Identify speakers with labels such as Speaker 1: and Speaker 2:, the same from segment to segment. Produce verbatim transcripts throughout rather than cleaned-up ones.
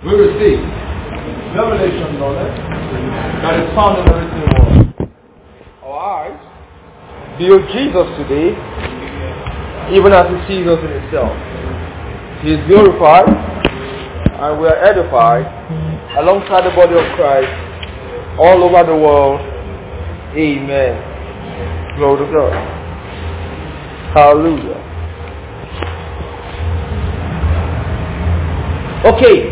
Speaker 1: we receive revelation knowledge that is found in the written word. Our eyes behold Jesus today, even as he sees us in himself. He is glorified, and we are edified alongside the body of Christ all over the world. Amen. Glory to God. Hallelujah. Okay,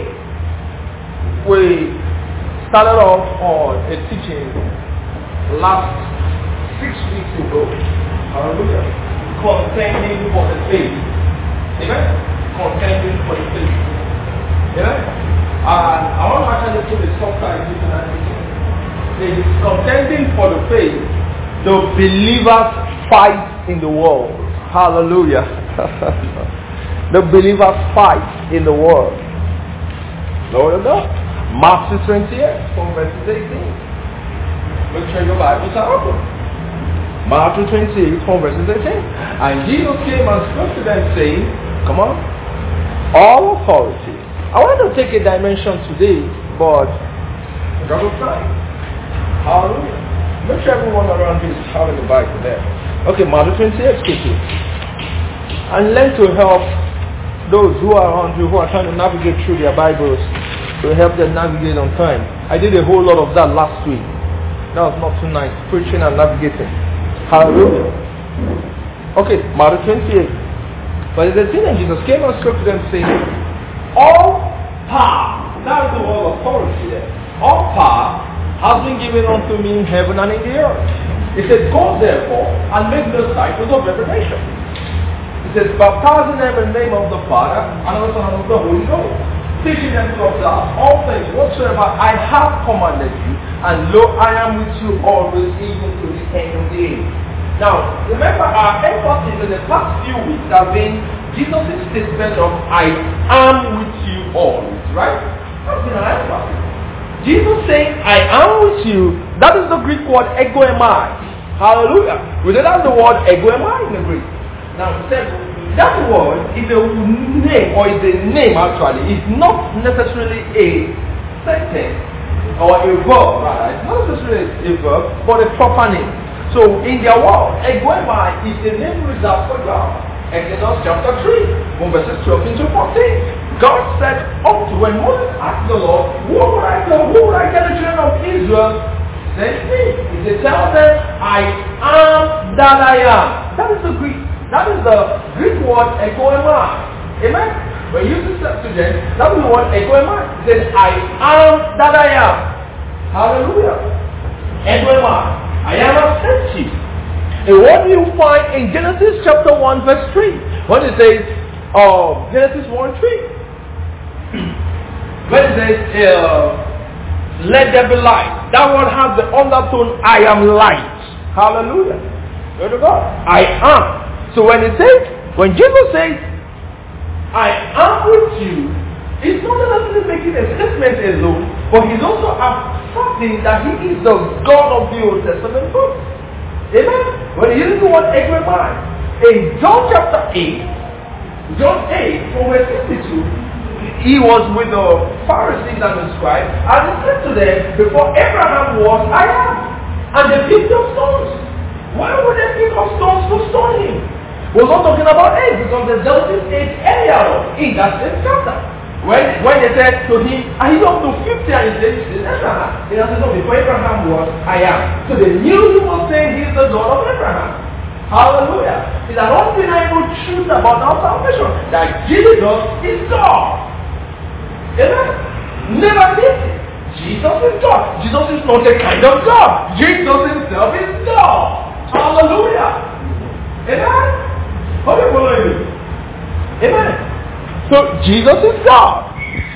Speaker 1: we started off on a teaching last six weeks ago. Hallelujah. Contending for the faith. Amen? Contending for the faith. Amen? And I want to actually put a subtitle to that teaching. It is contending for the faith, the believers fight in the world. Hallelujah. The believers fight in the world. Lord of God. Matthew twenty-eight from verses eighteen. Make sure your Bibles are open. Matthew twenty-eight from verses eighteen. And Jesus came and spoke to them saying, come on, all authority. I wanted to take a dimension today, but God of time. Hallelujah. Make sure everyone around you is having the Bible there. Okay, Matthew twenty-eight quickly. And learn to help those who are around you who are trying to navigate through their Bibles, to help them navigate on time. I did a whole lot of that last week. That was not too nice, preaching and navigating. Hallelujah. Okay, Matthew twenty-eight. But the thing, and Jesus came and spoke to them saying, all power, that is the word authority there, all power has been given unto me in heaven and in the earth. He said, go therefore and make disciples of every nation. He says, baptizing them in the name of the Father and of the Son and of the Holy Ghost, teaching them to observe all things whatsoever I have commanded you, and lo, I am with you always, even to the end of the age. Now, remember, our emphasis in the past few weeks has been Jesus' statement of I am with you always, right? That's been our emphasis. Jesus saying I am with you, that is the Greek word egoemai. Hallelujah. We know that's the word egoemai in the Greek. Now, that word is a name, or is a name actually. It's not necessarily a sentence or a verb, right? It's not necessarily a verb, but a proper name. So, in their world, egoemai is a name reserved for God. Exodus chapter three, from verses twelve into fourteen. God said up to when Moses asked the Lord, who would I tell, who would I tell the children of Israel? Send me. He said, tell them, I am that I am. That is the Greek. That is the Greek word egoemai. Amen? When you use the Septuagint, that is the word egoemai. He said, I am that I am. Hallelujah. Egoemai. I am a sent you. And what do you find in Genesis chapter one verse three? When it says, uh, Genesis one three. When it says, uh, let there be light. That word has the undertone, I am light. Hallelujah. Glory to God. I am. So when it says, when Jesus says, I am with you, it's not necessarily making a statement alone, but he's also asserting that he is the God of the Old Testament book. Amen? When he uses the word egoemai, in John chapter eight, John eight, from verse fifty-two, he was with the Pharisees and the scribes, and he said to them, before Abraham was, I am. And they picked up stones. Why would they pick up stones to stone him? We're not talking about age, because there's just age earlier in that same chapter. When, when they said to him, are you up to fifty? And he said, this is Abraham. He said, no, before Abraham was, I am. So they knew he was saying he's the God of Abraham. Hallelujah. It's an undeniable truth about our salvation, that Jesus is God. Amen? Never did it. Jesus is God. Jesus is not a kind of God. Jesus himself is God. Hallelujah. Amen? How do you follow me? Amen. So Jesus is God.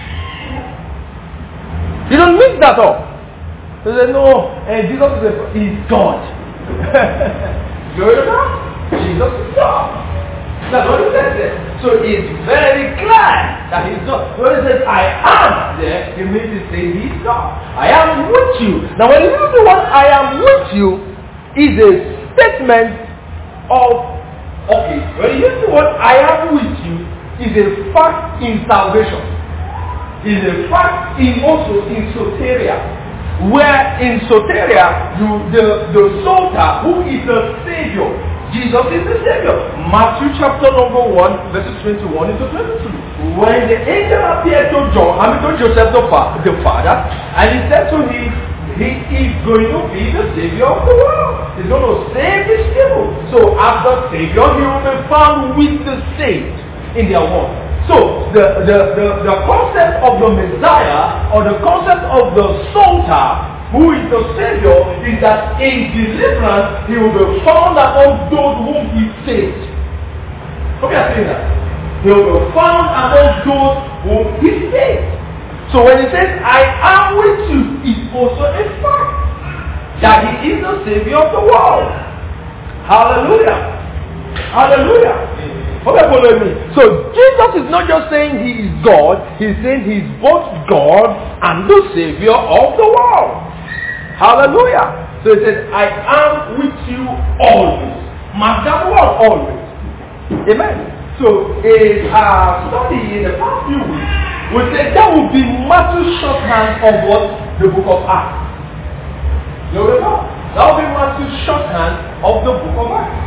Speaker 1: You don't mix that up. You say, no, and Jesus is, a, is God. Glory to God. Jesus is God. That's what he says there. So it's very clear that he's God. When he says, I am there, it means to say he's God. I am with you. Now when you use the word I am with you, is a statement of, okay, when you use the word I am with you, is a fact in salvation. is a fact in also in soteria. Where in soteria, you, the, the Sota, who is the Savior, Jesus is the Savior. Matthew chapter number one, verses twenty-one to twenty-two. When the angel appeared to John, I mean to Joseph the, fa- the father, and he said to him, he is going to be the Savior of the world. He's going to save his people. So as the Savior, he will be found with the saints in their world. So the, the, the, the concept of the Messiah, or the concept of the Sota, who is the Savior, is that in deliverance he will be found among those whom he saved. Okay, I say that. He will be found among those whom he saved. So when he says, I am with you, it's also a fact that he is the Savior of the world. Hallelujah. Hallelujah. Okay, follow me. So Jesus is not just saying he is God, he's saying he's both God and the Savior of the world. Hallelujah. So he says, I am with you always. Master word always. Amen. So a uh, study in the past few weeks would say that would be Matthew's shorthand of what? The book of Acts. You remember? That would be Matthew's shorthand of the book of Acts.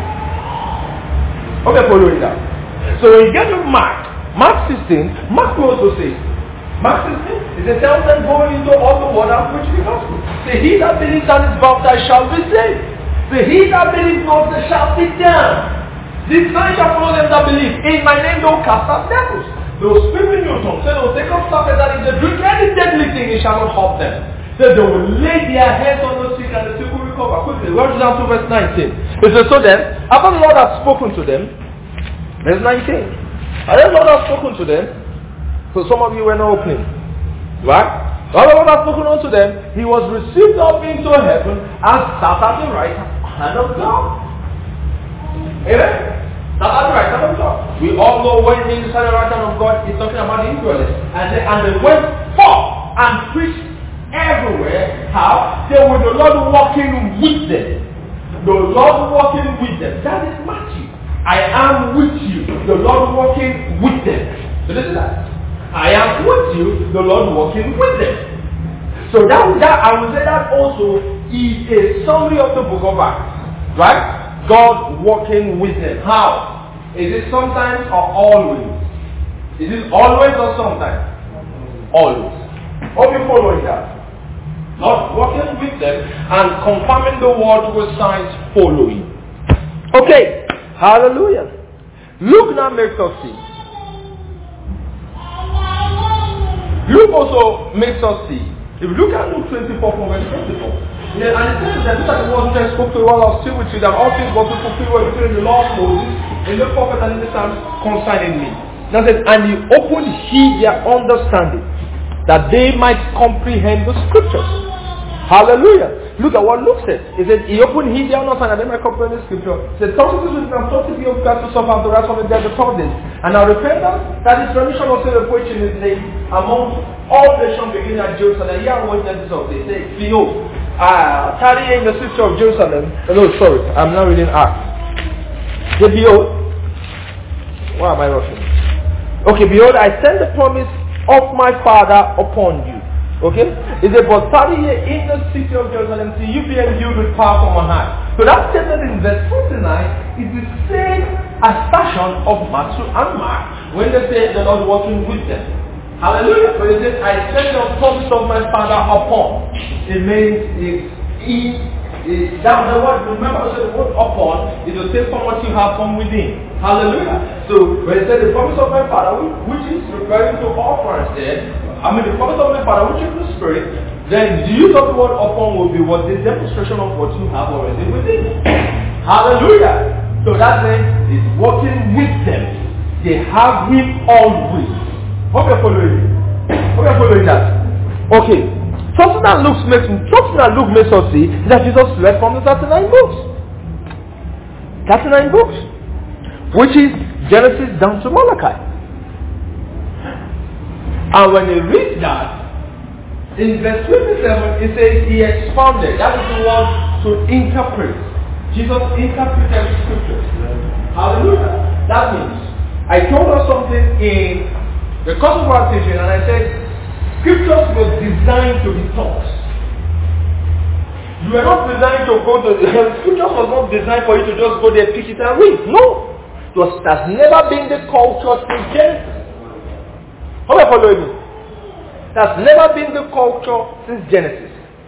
Speaker 1: Okay, following that. So when you get to Mark, Mark sixteen, Mark will also say, Mark sixteen is a tell them going into all the world and preach the gospel. Say, he that believes and is baptized shall be saved. Say, he that believes not shall be damned. These signs shall follow them that believe. In my name they'll cast out devils. They'll speak in your tongue. Say, they'll take up serpents, and if they drink any deadly thing, it shall not hurt them. Say, they will lay their hands on the sick and the sick will recover. Quickly, go down to verse nineteen. It says, so then, after the Lord had spoken to them, verse nineteen. And then the Lord had spoken to them. So some of you were not opening. Right? When the Lord had spoken unto them, he was received up into heaven and sat at the right hand of God. Amen? Sat at the right hand of God. We all know when he sat at the right hand of God, he's talking about the Israelites. And they, and they went forth and preached everywhere. How? They were the Lord walking with them. The Lord walking with them. That is Matthew. I am with you, the Lord walking with them. So listen to that. I am with you, the Lord walking with them. So that, that I would say that also is a summary of the book of Acts. Right? God walking with them. How? Is it sometimes or always? Is it always or sometimes? Always. Hope you following that. God walking with them and confirming the word with signs following. Okay. Hallelujah. Luke now makes us see. Luke also makes us see. If you look at Luke twenty-four from verse twenty-four, yeah, and it says that these are the words which I spoke to you while I was still with you, that all things were to fulfill within the law of Moses, in the prophet and in the Psalms concerning me. Now it says, and he opened he their understanding, that they might comprehend the scriptures. Hallelujah. Look at what Luke says. He said, he opened his their understanding, and they might comprehend the scripture. He said, thought it is written, and thought it be of God to suffer and to rise from the dead the third day. And now repentance, that is remission of sin and preaching his name among all nations beginning at Jerusalem. Here are witnesses of this. Say, behold, uh, carrying the scripture of Jerusalem. Oh, no, sorry, I'm not reading Acts. Say, behold, why am I rushing? Okay, behold, I send the promise of my Father upon you. Okay? Is it but tarry here in the city of Jerusalem till you be endued with power from on high. So that statement in verse forty-nine is the same assertion of Matthew and Mark when they say the Lord walking with them. Hallelujah. When it says, I send the promise of my Father upon. It means it, it, it, that the word, remember the word upon is the same from what you have from within. Hallelujah. So when it says the promise of my Father, which is referring to all parents there, I mean the promise of my Father, which is the Spirit, then the use of the word upon will be what the demonstration of what you have already within. Hallelujah. So that means he's working with them. They have him always. Hope you're following me. Hope you're following that. Okay. Something that Luke makes something that Luke makes us see is that Jesus read from the thirty-nine books. thirty-nine books. Which is Genesis down to Malachi. And when you read that, in verse twenty-seven, it says he expounded. That is the word to interpret. Jesus interpreted scriptures. Hallelujah. That means, I told us something in the course of our teaching, and I said, designed to be taught. You were not designed to go to the scripture was not designed for you to just go there, pick it and read. No. It was, that's never been the culture since Genesis. How are you following me? That's never been the culture since Genesis.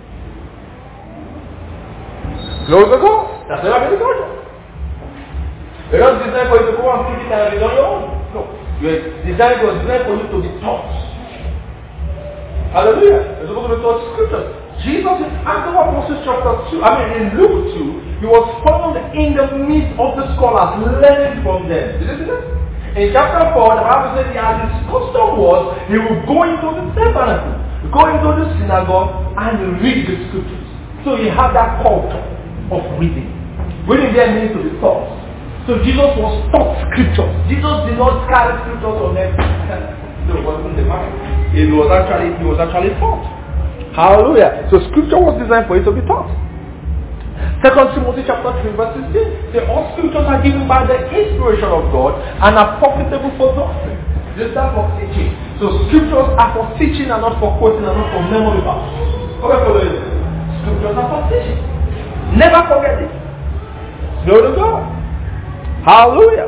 Speaker 1: Glory to God. That's never been the culture. You're not designed for you to go and pick it and read on your own. No. You're designed, was designed for you to be taught. Hallelujah. You're supposed to be taught scriptures. Jesus in Acts of Apostles chapter two, I mean in Luke two, he was found in the midst of the scholars, learning from them. Did you see that? In chapter four, the Bible says he had his custom was he would go into the tabernacle, go into the synagogue and read the scriptures. So he had that culture of reading. Reading there means to be taught. So Jesus was taught scriptures. Jesus did not carry scriptures on them. No, it wasn't the mind. It was actually, he was actually taught. Hallelujah. So scripture was designed for it to be taught. Second Timothy chapter three verse sixteen. Say all scriptures are given by the inspiration of God and are profitable for doctrine. This is for teaching. So scriptures are for teaching and not for quoting and not for memory verse. Okay, follow it. Scriptures are for teaching. Never forget it. Glory to God. Hallelujah.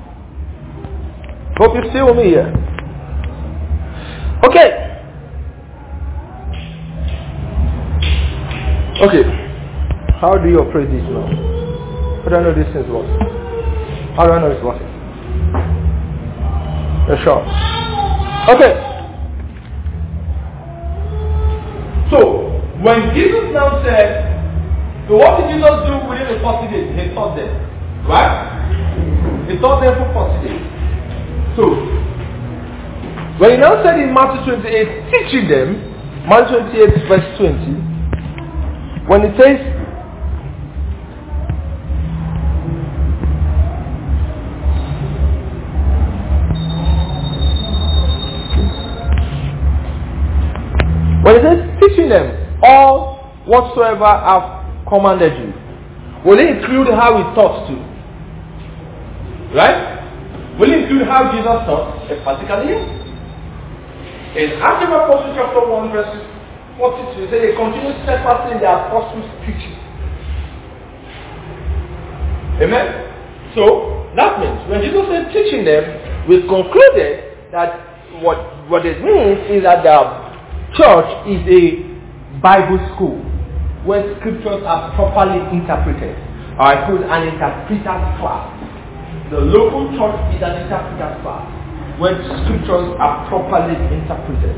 Speaker 1: Hope you're still with me here. Okay. Okay, how do you operate this now? How do I know this thing works? How do I know it's working? Yeah, sure. Okay. So, when Jesus now said, so what did Jesus do within the forty days? He taught them. Right? He taught them for forty days. So, when he now said in Matthew twenty-eight, teaching them, Matthew twenty-eight verse twenty, when it says, when it says teaching them all whatsoever I've commanded you, will it include how he taught too? Right? Will it include how Jesus taught? Particularly, yes. In Acts of Apostles chapter one verse forty-two, it says they continue steadfastly in their apostles' teaching. Amen? So, that means when Jesus said teaching them, we concluded that what, what it means is that the church is a Bible school where scriptures are properly interpreted. I put an interpreter's class. The local church is an interpreter's class where scriptures are properly interpreted.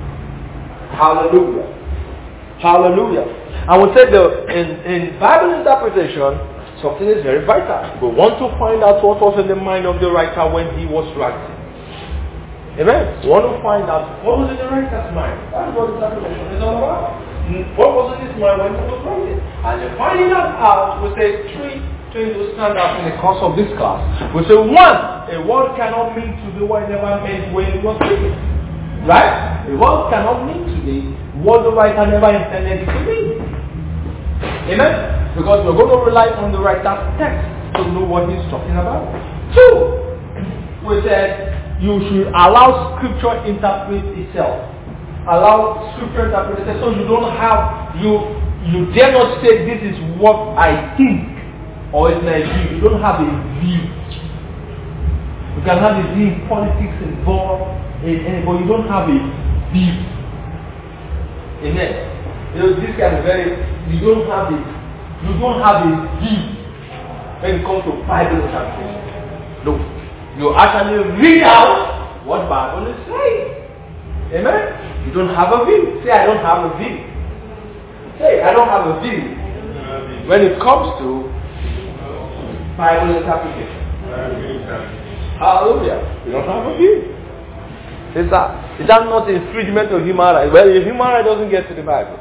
Speaker 1: Hallelujah. Hallelujah. I would say that in, in Bible interpretation, something is very vital. We want to find out what was in the mind of the writer when he was writing. Amen. We want to find out what was in the writer's mind. That's what interpretation is all about. What was in his mind when he was writing. And in finding that out, we say three things will stand out in the course of this class. We say one, a word cannot mean to be what it never meant when it was written. Right? A word cannot mean today what the writer never intended it to be. Amen? Because we're going to rely on the writer's text to know what he's talking about. Two, we said you should allow scripture interpret itself. Allow scripture interpret itself so you don't have, you you dare not say this is what I think or it's my view. You don't have a view. You can have a view in politics involved, in, in, but you don't have a view. Amen. You know, this kind of very, you don't have a, you don't have a view when it comes to Bible interpretation. No. You actually read out what Bible is saying. Amen. You don't have a view. Say, I don't have a view. Say, I don't have a view. When it comes to Bible interpretation. Hallelujah. You don't have a view. Is that, is that not infringement of human rights? Well, your human right doesn't get to the Bible.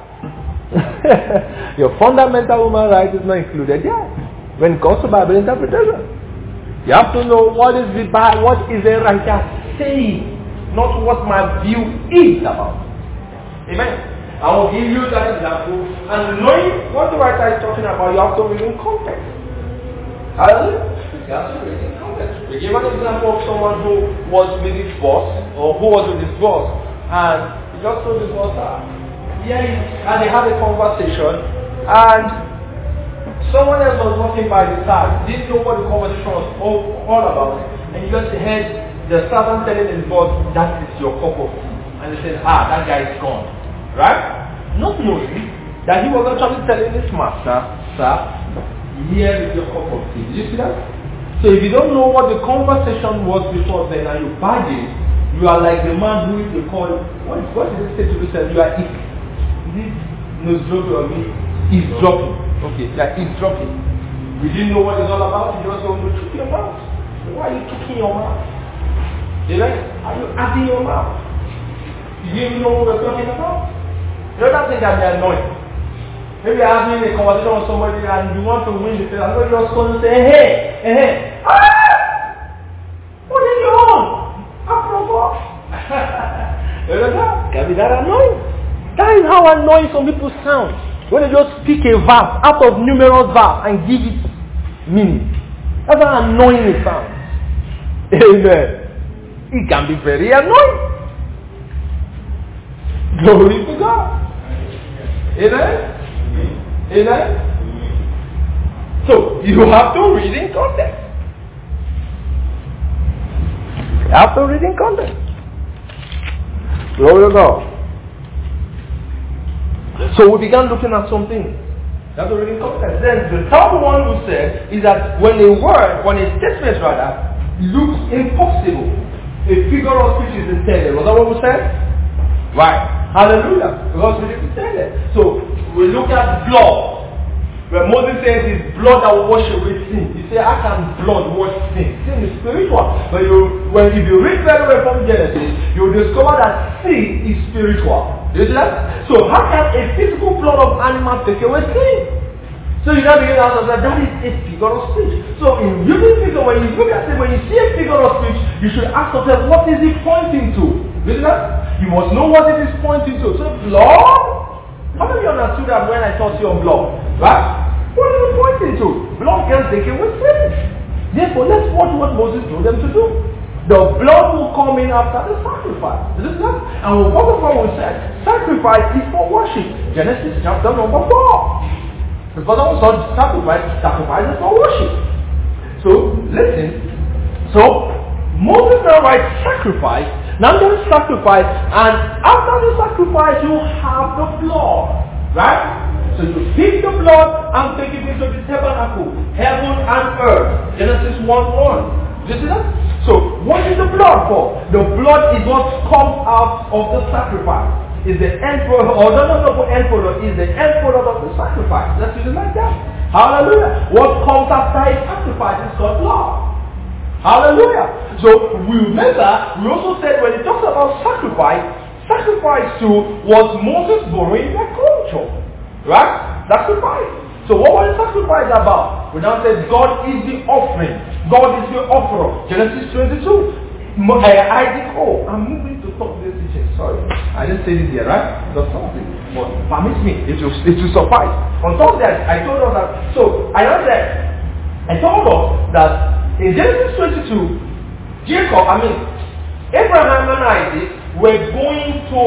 Speaker 1: Your fundamental human right is not included yet. When it comes to Bible interpretation, you have to know what is the Bible, what is the writer saying, not what my view is about. Amen. I will give you that example, and knowing what the writer is talking about, you have to read in context. Hallelujah. You have to read in context. We give an example of someone who was with his boss, or who was with his boss, and just told this was her. Yeah, and they had a conversation, and someone else was walking by the side, didn't know what the conversation was all, all about, and you just heard the servant telling his boss, that is your cup of tea. And he said, ah, that guy is gone. Right? Not knowing that he was actually telling his master, sir, here is your cup of tea. Did you see that? So if you don't know what the conversation was before then and you bargain, you are like the man who is the call. What, what did they say to you? You are eat. This nose dropping on me is dropping. Okay, like it's dropping. You didn't know what it's all about, you just want to choke your mouth. Why are you choking your mouth? You know, are you adding your mouth? You didn't know what we're talking about? The other thing that they are annoying. Maybe you're having a conversation with somebody and you want to win the thing, and you're just going to say, hey, hey, hey, ah! What is your own? Apropos. You know that? Can be that annoying. That is how annoying some people sound. When they just pick a verse out of numerous verse and give it meaning. That's how annoying it sounds. Amen. It can be very annoying. Glory to God. Amen. Amen. So you have to read in context. You have to read in context. Glory to God. So we began looking at something. That's already in context. Then the third one we said is that when a word, when a statement rather, looks impossible, a figure of speech is intended. Was that what we said? Right. Hallelujah. Because we didn't say that. So we look at blood. When Moses says it's blood that will wash away sin. You say, how can blood wash sin? Sin is spiritual. But you, when if you read very well from Genesis, you'll discover that sin is spiritual. You see that? So how can a physical blood of animal take away sin? So you now begin to answer that that is a figure of speech. So in using figure, when you look at it, when you see a figure of speech, you should ask yourself, what is it pointing to? You see that? You must know what it is pointing to. So blood? How many of you understood that when I taught you on blood? Right? What is it pointing to? Blood can take away sin. Therefore, let's watch what Moses told them to do. The blood will come in after the sacrifice. Is this that? And what before we said, sacrifice is for worship. Genesis chapter number four. Because also sacrifice, sacrifice is for worship. So, listen. So, Moses now writes sacrifice. Now there is sacrifice. And after the sacrifice, you have the blood. Right? So you pick the blood and take it into the tabernacle. Heaven and earth. Genesis one one. Do you see that? So, what is the blood for? The blood is what comes out of the sacrifice. Is the end product, or no, no, no, for end product, is the end product of the sacrifice. Let's use it like that. Hallelujah. What comes after a sacrifice is called blood. Hallelujah. So, we remember, we also said when it talks about sacrifice, sacrifice too was Moses borrowing their culture. Right? Sacrifice. So what was the sacrifice about? We now said God is the offering. God is the offerer. Genesis twenty-two. Isaac, oh, I'm moving to talk this teaching. Sorry. I didn't say this here, right? Because something. But permit me. It will, it will suffice. On top of that, I told us that. So, I know that. I told us that in Genesis twenty-two, Jacob, I mean, Abraham and Isaac were going to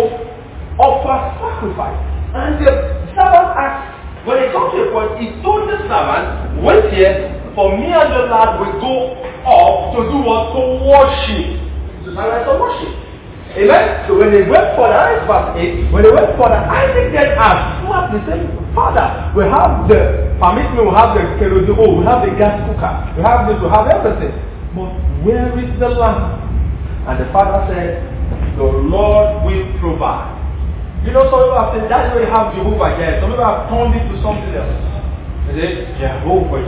Speaker 1: offer sacrifice. And the servant asked, when he come to a point, he told the servant, wait here, for me and the lad will go up to do what? To worship. To sacrifice to worship. Amen? So when they went for the verse eight, when they went for the Isaac then asked, what? They said, Father, we have the, permit me, we have the kerosene, oh, we have the gas cooker, we have this, we have everything. But where is the lamb? And the father said, the Lord will provide. You know, some people have said, that's where you have Jehovah Jireh. Some people have turned it to something else. They say, Jehovah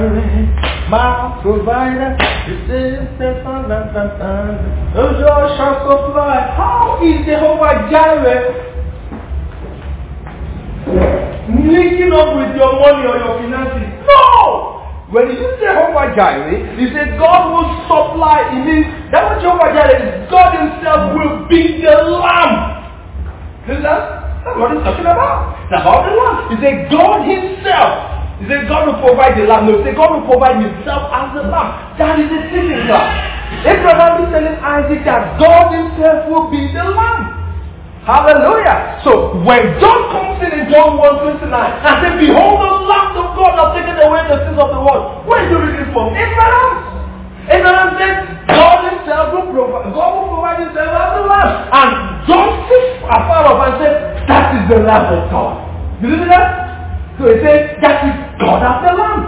Speaker 1: Jireh, my provider. You say, the Lord shall supply. How is Jehovah Jireh linking up with your money or your finances? No! When you say Jehovah Jireh, you say God will supply. It means that what Jehovah Jireh is, God himself will be the lamb. Is that? That's what he's talking about. It's about the lamb. He said God himself. He said God will provide the lamb. No, he said God will provide himself as the lamb. That is the signature. Abraham is telling Isaac that God himself will be the lamb. Hallelujah. So when John comes in in John one twenty-nine and says, behold the Lamb of God has taken away the sins of the world. Where do you read it from? Abraham. Abraham said, God himself will provide, God will provide himself as the Lamb. And John sits afar off and said, that is the Lamb of God. You see that? So he said, that is God as the Lamb.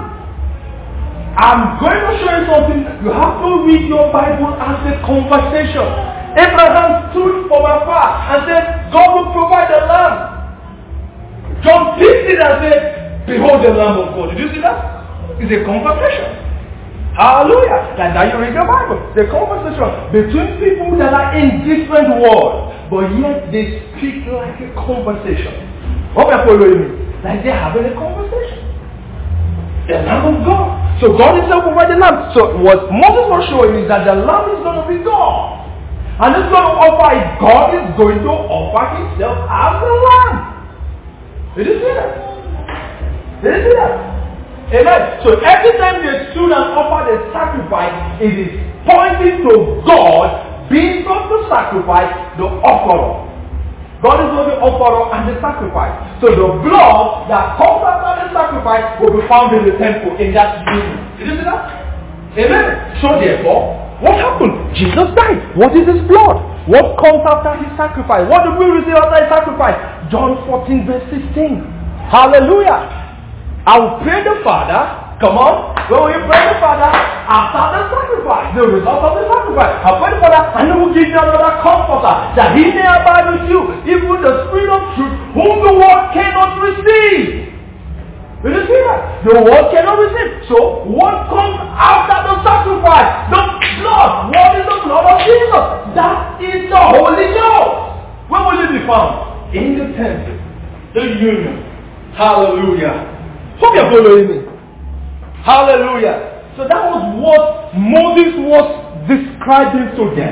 Speaker 1: I'm going to show you something. You have to read your Bible as a conversation. Abraham stood from afar and said, God will provide the Lamb. John picked it and said, behold the Lamb of God. Did you see that? It's a conversation. Hallelujah. Like that you read your Bible. The conversation between people that are in different worlds, but yet they speak like a conversation. What are you following me? Like they're having a conversation. The Lamb of God. So God himself provided the Lamb. So what Moses was showing is that the Lamb is going to be God. And it's going to offer it. God is going to offer himself as the Lamb. Did you see that? Did you see that? Amen. So every time they stood and offered a sacrifice, it is pointing to God being not the sacrifice, the offerer. God is not the offerer and the sacrifice. So the blood that comes after the sacrifice will be found in the temple in that union. Did you see that? Amen. So therefore, what happened? Jesus died. What is his blood? What comes after his sacrifice? What did we receive after his sacrifice? John fourteen verse sixteen. Hallelujah. I will pray the Father. Come on. When will you pray the Father? After the sacrifice. The result of the sacrifice. I pray the Father and he will give you another comforter that he may abide with you. Even the Spirit of truth whom the world cannot receive. Did you see that? The world cannot receive. So what comes after the sacrifice? The blood. What is the blood of Jesus? That is the Holy Ghost. Where will it be found? In the temple. The union. Hallelujah. Hope you're following me. Hallelujah. So that was what Moses was describing to them.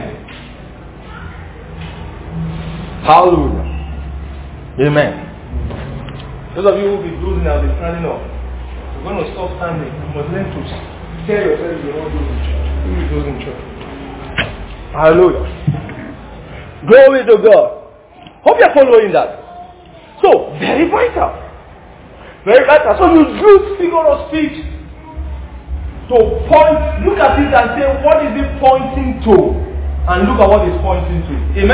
Speaker 1: Hallelujah. Amen. Those of you who will be dozing and will be standing up, you're going to stop standing. You must learn to tell yourself you don't do in church. You will do in church. Hallelujah. Glory to God. Hope you're following that. So, very vital. Very vital. So you use figure of speech to point, look at it and say, what is it pointing to? And look at what it's pointing to.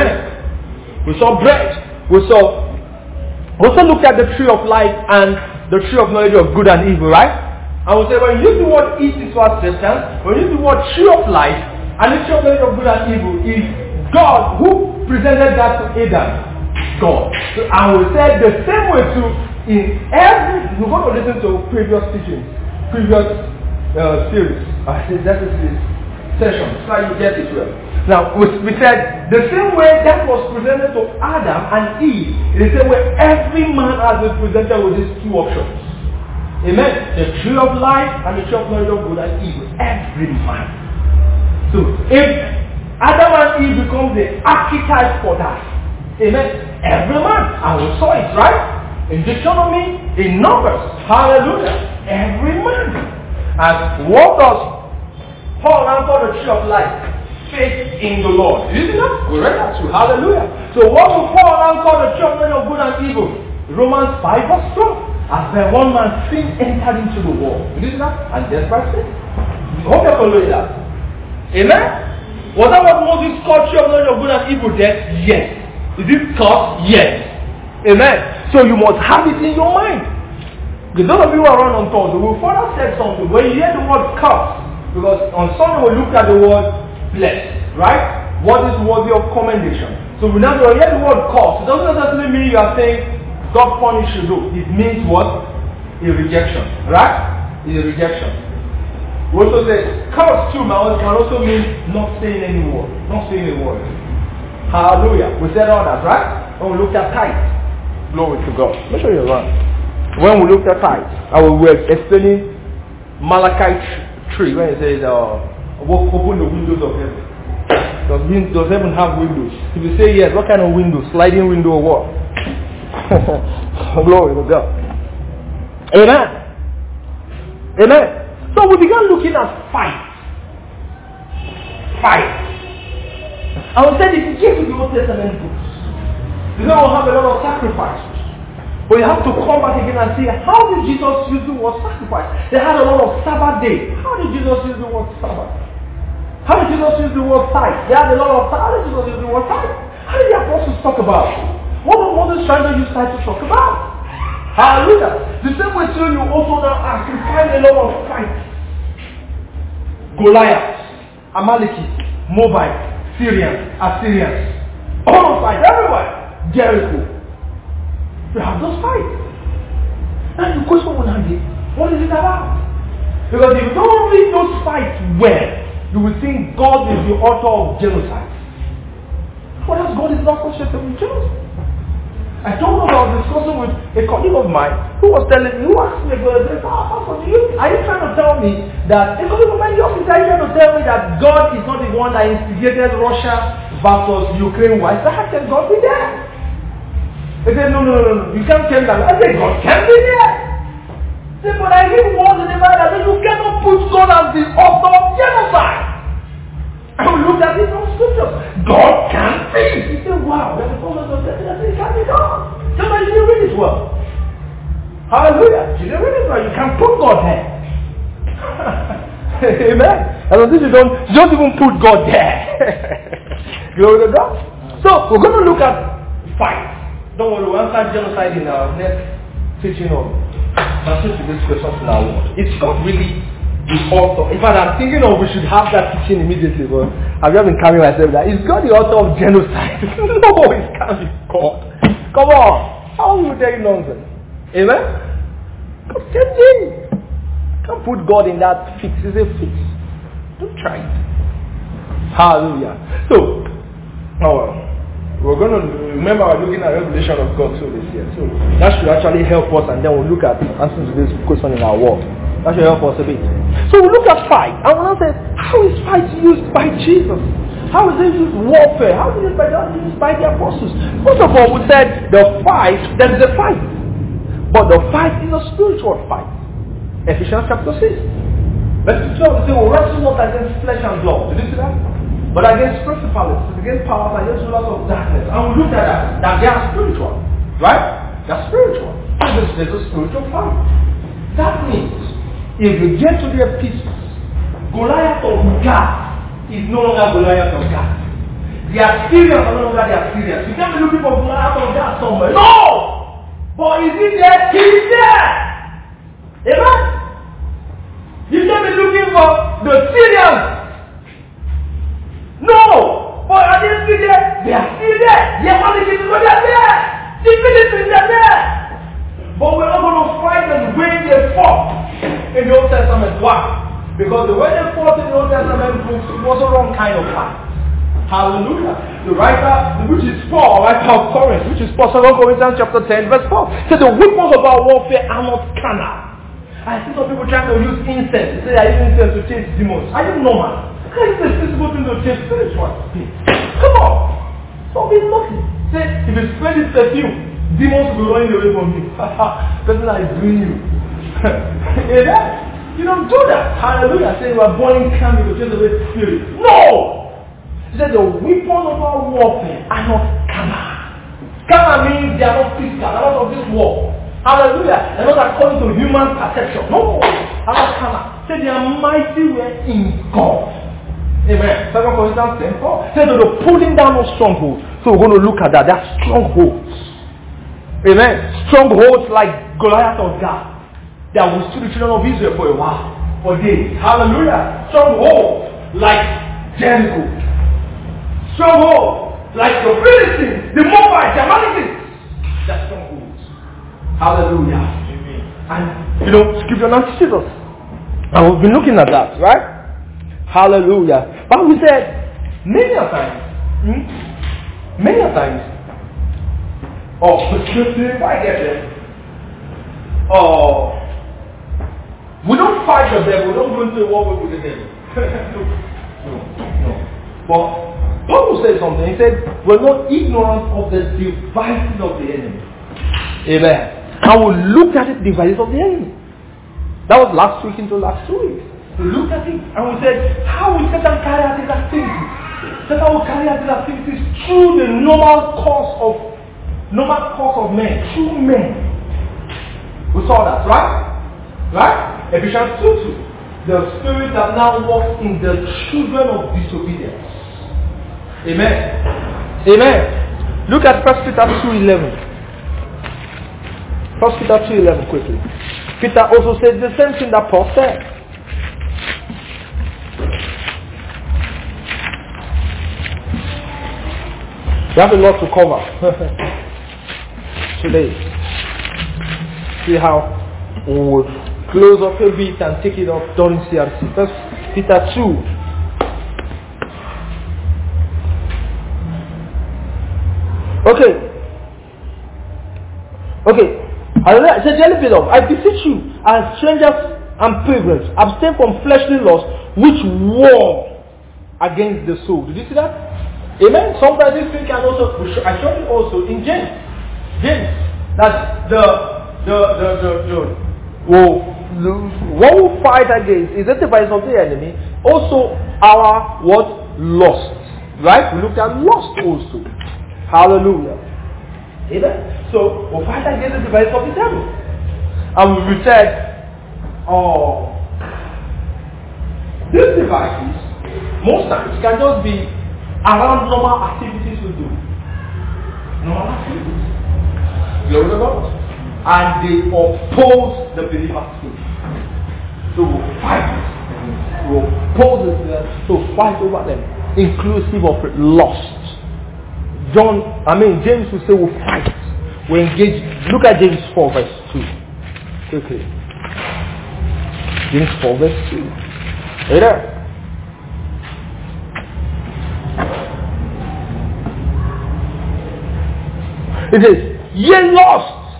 Speaker 1: Amen. We saw bread. We saw, we also looked at the tree of life and the tree of knowledge of good and evil, right? And we say, when you use the word eat is for acceptance, when you use the word tree of life and the tree of knowledge of good and evil, is God who presented that to Adam. God. So, and we said the same way too, in every, you're going to listen to previous teachings, previous uh, series, uh, that's a series, session, so you get it well. Now, we, we said the same way that was presented to Adam and Eve, the same way every man has been presented with these two options. Amen. The tree of life and the tree of knowledge of good and evil. Every man. So, if Adam and Eve becomes the archetype for that, amen, every man, and we saw it, right? In Deuteronomy, in Numbers, hallelujah, every man. And what does Paul answer the tree of life? Faith in the Lord. Did you see that? We read that too, hallelujah. So what will Paul answer the tree of knowledge of good and evil? Romans five verse twelve. As by one man sin entered into the world. Did you see that? And death by sin. I hope you're following that. Amen? Was that what Moses called tree of knowledge of good and evil death? Yes. Is it cursed? Yes. Amen. So you must have it in your mind. Because those of you who are around on Thursday, we will further say something. When you hear the word curse, because on Sunday we look at the word blessed, right? What is worthy of commendation? So we now hear the word curse. It doesn't necessarily mean you are saying God punish you. It means what? A rejection, right? It's a rejection. We also say curse too can also mean not saying any word, not saying a word. Hallelujah. We said all that, right? When we looked at tithe. Glory to God. Make sure you're right. When we looked at tithe, I will be explaining Malachi three when it says, uh, open the windows of heaven. Does, does heaven have windows? If you say yes, what kind of window? Sliding window or what? Glory to God. Amen. Amen. So we began looking at fight. Fight. I will say if you get to the Old Testament books, They don't have a lot of sacrifices. But you have to come back again and see, how did Jesus use the word sacrifice? They had a lot of Sabbath days. How did Jesus use the word Sabbath? How did Jesus use the word fight? They had a lot of, how did Jesus use the word fight? How did the apostles talk about it? What was Moses trying to use fight to talk about? Hallelujah. The same way too, you also now ask, you find a lot of fights. Goliath, Amalekite, Moabite, Syrians, Assyrians. All of fights everywhere. Jericho. You have those fights. And the question will not be, what is it about? Because if you don't read those fights well, you will think God is the author of genocide. What else? God is not associated with genocide. I told him I was discussing with a colleague of mine who was telling me, who asked me, oh, Pastor, you, are you trying to tell me that, a colleague of mine, are you trying to tell me that God is not the one that instigated Russia versus Ukraine war? I said, how can God be there? They said, no, no, no, no, you can't tell that. I said, God can't be there. They said, but I read words in the Bible that says you cannot put God as the author of genocide. And we looked at it in scriptures. God can't be. He said, wow, there's a problem of that. I said, it can't be God. Somebody didn't read it well. Hallelujah. You didn't read it well. You can't put God there. Amen. And on this you don't, you don't even put God there. Glory to God. So, we're going to look at fight. Don't worry, we'll answer genocide in our next teaching on answers to this question in our word. It's God really the author. In fact, I'm thinking of we should have that teaching immediately, but I've just been carrying myself that is God the author of genocide? No, it can't be God. Come on. How will you tell you nonsense? Amen? God can't be. Can't put God in that fix. It's a fix. Don't try it. Hallelujah. So, oh, we're going to remember we're looking at revelation of God too this year. So that should actually help us, and then we'll look at answers to this question in our world. That should help us a bit. So we look at fight. And when I say, how is fight used by Jesus? How is it used warfare? How is it used by the apostles? First of all, we said the fight, there is a fight. But the fight is a spiritual fight. Ephesians chapter six. Verse twelve, we say, we wrestle not against flesh and blood. Did you see that? But against principalities, against powers, against rulers of darkness. And we looked at that, that they are spiritual. Right? They are spiritual. There's a spiritual fight. That means, if you get to their pieces, Goliath of Gath is no longer Goliath of Gath. The Assyrians are no longer the Assyrians. You can't be looking for Goliath of Gath somewhere. No! But is he there? He is there! Amen? You can't be looking for the Syrians. No! But are they still there? They are still there. The Amalekite, they are there. The Philistines are there. But we're not going to fight the way they fought in the Old Testament. Why? Because the way they fought in the Old Testament was a wrong kind of fight. Hallelujah. The writer, which is Paul, writer of Corinth, which is Paul, Second Corinthians chapter ten, verse four, said the weapons of our warfare are not carnal. I see some people trying to use incense. They say I use incense to chase demons. Are you normal? How is this physical thing to chase spiritual? Come on. Stop being nothing. Say, if you spray this perfume, demons will be running away from you. Person that is doing you. Amen? You don't do that. Hallelujah. Say you are burning candle to chase away spirit. No! He said the weapons of our warfare are not carnal. Carnal means they are not physical. They are not of this world. Hallelujah. They are not according to human perception. No. They are not carnal. Say they are mighty in God. Amen. Second Corinthians ten four says that the pulling down of strongholds. So we're going to look at that. They are strongholds. Amen. Strongholds like Goliath of Gath. They withstood the children of Israel for a while. For days. Hallelujah. Strongholds like Jericho. Strongholds like the Philistines, the Moabites, the Amalekites. They are strongholds. Hallelujah. Amen. And you know, scripture now teaches us. And we've been looking at that, right? Hallelujah. But we said, many a times, hmm, many a times, oh, if I get it, oh, we don't fight the devil, we don't go into a war with the devil. no, no. But Paul said something, he said, we're not ignorant of the devices of the enemy. Amen. And we looked at the devices of the enemy. That was last week into last two weeks. We looked at it and we said, how will Satan carry out his activities? Satan will carry out his activities through the normal course of normal course of men, true men. We saw that, right? Right? Ephesians two two. The spirit that now works in the children of disobedience. Amen. Amen. Look at First Peter two eleven. First Peter two eleven quickly. Peter also said the same thing that Paul said. We have a lot to cover today. See how we will close up a bit and take it up during C R C. First Peter two. Okay. Okay. I said, dearly beloved, I beseech you, as strangers and pilgrims, abstain from fleshly lusts which war against the soul. Did you see that? Amen. Sometimes this thing can also, I showed you also in James. James, that the the the the, the well, the what we fight against is the device of the enemy. Also, our what lust, right? We looked at lust also. Hallelujah. Amen. So we fight against the device of the devil, and we said, oh, these devices most times can just be around normal activities we do. Normal activities. Glory to God. And they oppose the believer's faith. So we fight. We oppose them. So fight over them. Inclusive of lust. John, I mean James will say we fight. We engage. Look at James four verse two. Quickly. James four verse two. Right there. It says, ye lost.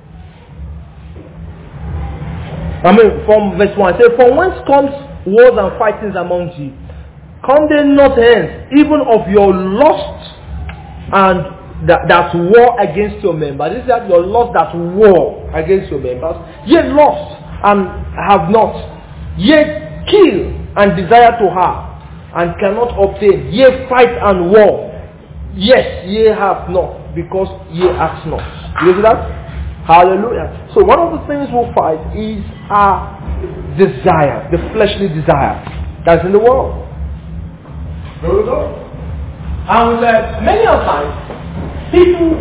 Speaker 1: I mean, from verse one, it says, from whence comes wars and fightings among you? Come they not hence, even of your lust and that, that war against your members. This is that your lust that war against your members. Ye lost and have not. Ye kill and desire to have and cannot obtain. Ye fight and war. Yes, ye have not, because ye ask not. You see that? Hallelujah. So one of the things we'll fight is our desire, the fleshly desire that's in the world. Glory to God. And we said many a times, people,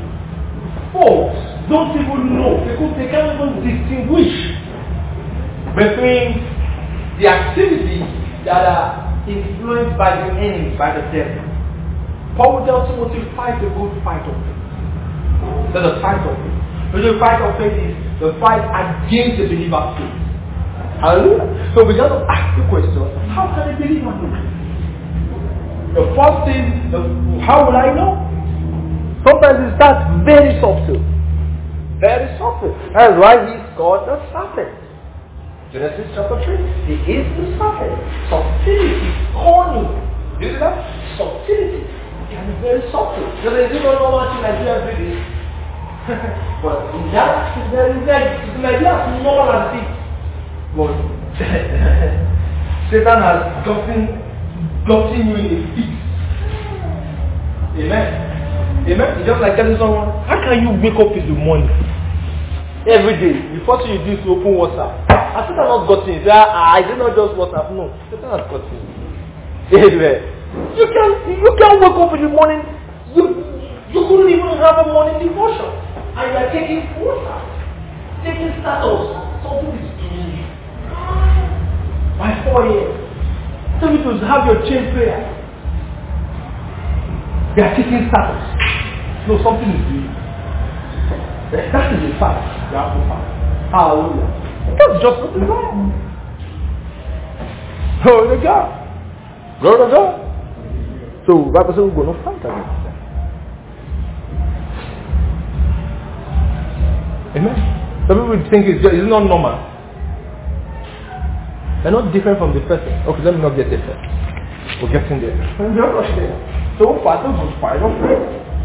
Speaker 1: folks, don't even know, because they can't even distinguish between the activities that are influenced by the enemy, by the devil. Paul will tell Timothy, fight the good fight of faith. That's the fight of faith. But the fight of faith is the fight against the believer's faith. Hallelujah. So we got to ask the question, how can a believer know? The first thing, the, how will I know? Sometimes it starts very subtle. Very subtle. That's why he's called the serpent. Genesis chapter three. He is the serpent. Subtlety, cunning. You see that? Subtlety. Can be very subtle. So there is no normal thing I do every day. But in that, it's very, very, it's like that, normal as it is. But Satan has gotten, gotten you in a fix. Amen. Amen. It's just like telling someone, how can you wake up in the morning? Every day, the first thing you do is to open WhatsApp. Has Satan not gotten it? Ah, is it not just WhatsApp? No, Satan has gotten it. Amen. You can you can wake up in the morning. You you couldn't even have a morning devotion, and you are taking water, taking status. Something is doing you. By four years, tell me to have your chain prayer. They are taking status. No, something is doing you. That is a fact. You have to fight. Hallelujah. That's just what we are. Glory to God. Glory to God. So that person will go no fight against them. Amen. Some people think it's, just, it's not normal. They're not different from the person. Okay, let me not get there first. We're getting there. So fight, don't fight, don't pray.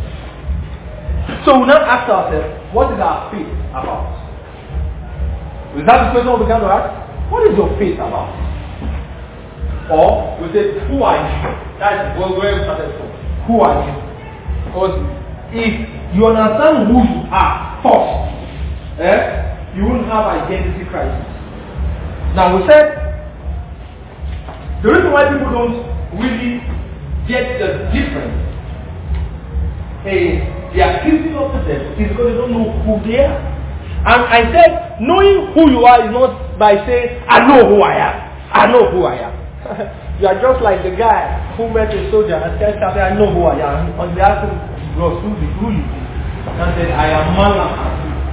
Speaker 1: So we now ask ourselves, what is our faith about? Is that the question we began to ask? What is your faith about? Or we say, who are you? That's where we started from. Who are you? Because if you understand who you are first, eh, you won't have identity crisis. Now we said, the reason why people don't really get the difference in the activity of the devil is because they don't know who they are. And I said, knowing who you are is not by saying, I know who I am. I know who I am. You are just like the guy who met a soldier and said, I know who I am. And they asked him, Ross, who is who you be? And said, I am Malachas.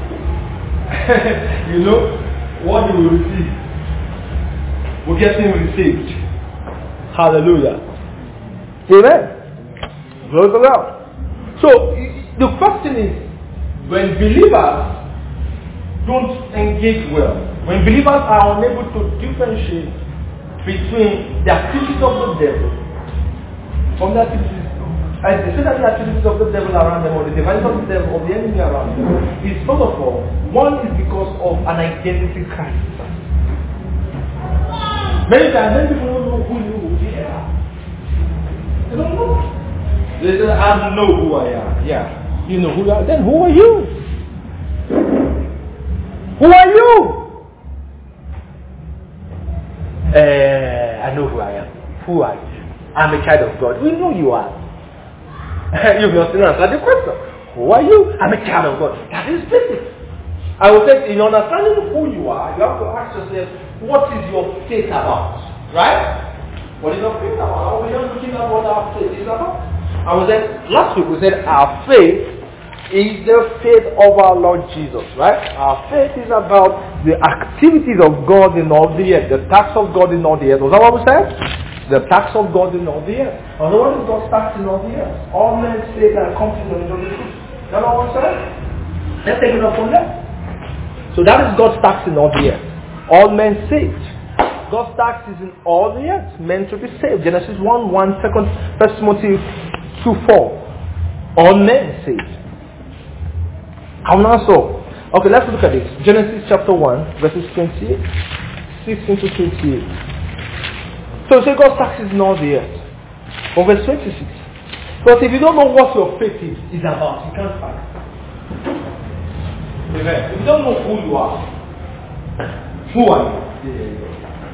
Speaker 1: You know, what do we receive? We get him received. Hallelujah. Amen. Glory to God. So, the first thing is, when believers don't engage well, when believers are unable to differentiate between the activities of the devil from the activities, I say that the activities of the devil around them or the devices of the devil or the enemy around them, is first of all, one is because of an identity crisis. Many times, many people don't know who you are. They don't know. They say, I know who I am. Yeah. You know who you are. Then who are you? Who are you? Uh, I know who I am. Who are you? I'm a child of God. We know you are. You've not answered the question. Who are you? I'm a child of God. That is basic. I will say, in understanding who you are, you have to ask yourself, what is your faith about? Right? What is your faith about? Are we not looking at what our faith is about? I was said last week we said our faith is the faith of our Lord Jesus, right? Our faith is about the activities of God in all the earth, the tax of God in all the earth. Was that what we said? The tax of God in all the earth. And what is God's tax in all the earth? All men say that come to the knowledge of the truth. Is that what we said? Let's take it up from there. So that is God's tax in all the earth. All men saved. God's tax is in all the earth, meant to be saved. Genesis one one, second, First Timothy two four. All men saved. How now so? Okay, let's look at this. Genesis chapter one, verses twenty-eight, sixteen to twenty-eight. So you say God's tax is in all the earth. Or verse twenty-six. But if you don't know what your faith is, is about, you can't fight. Amen. If you don't know who you are, who are you? Yeah.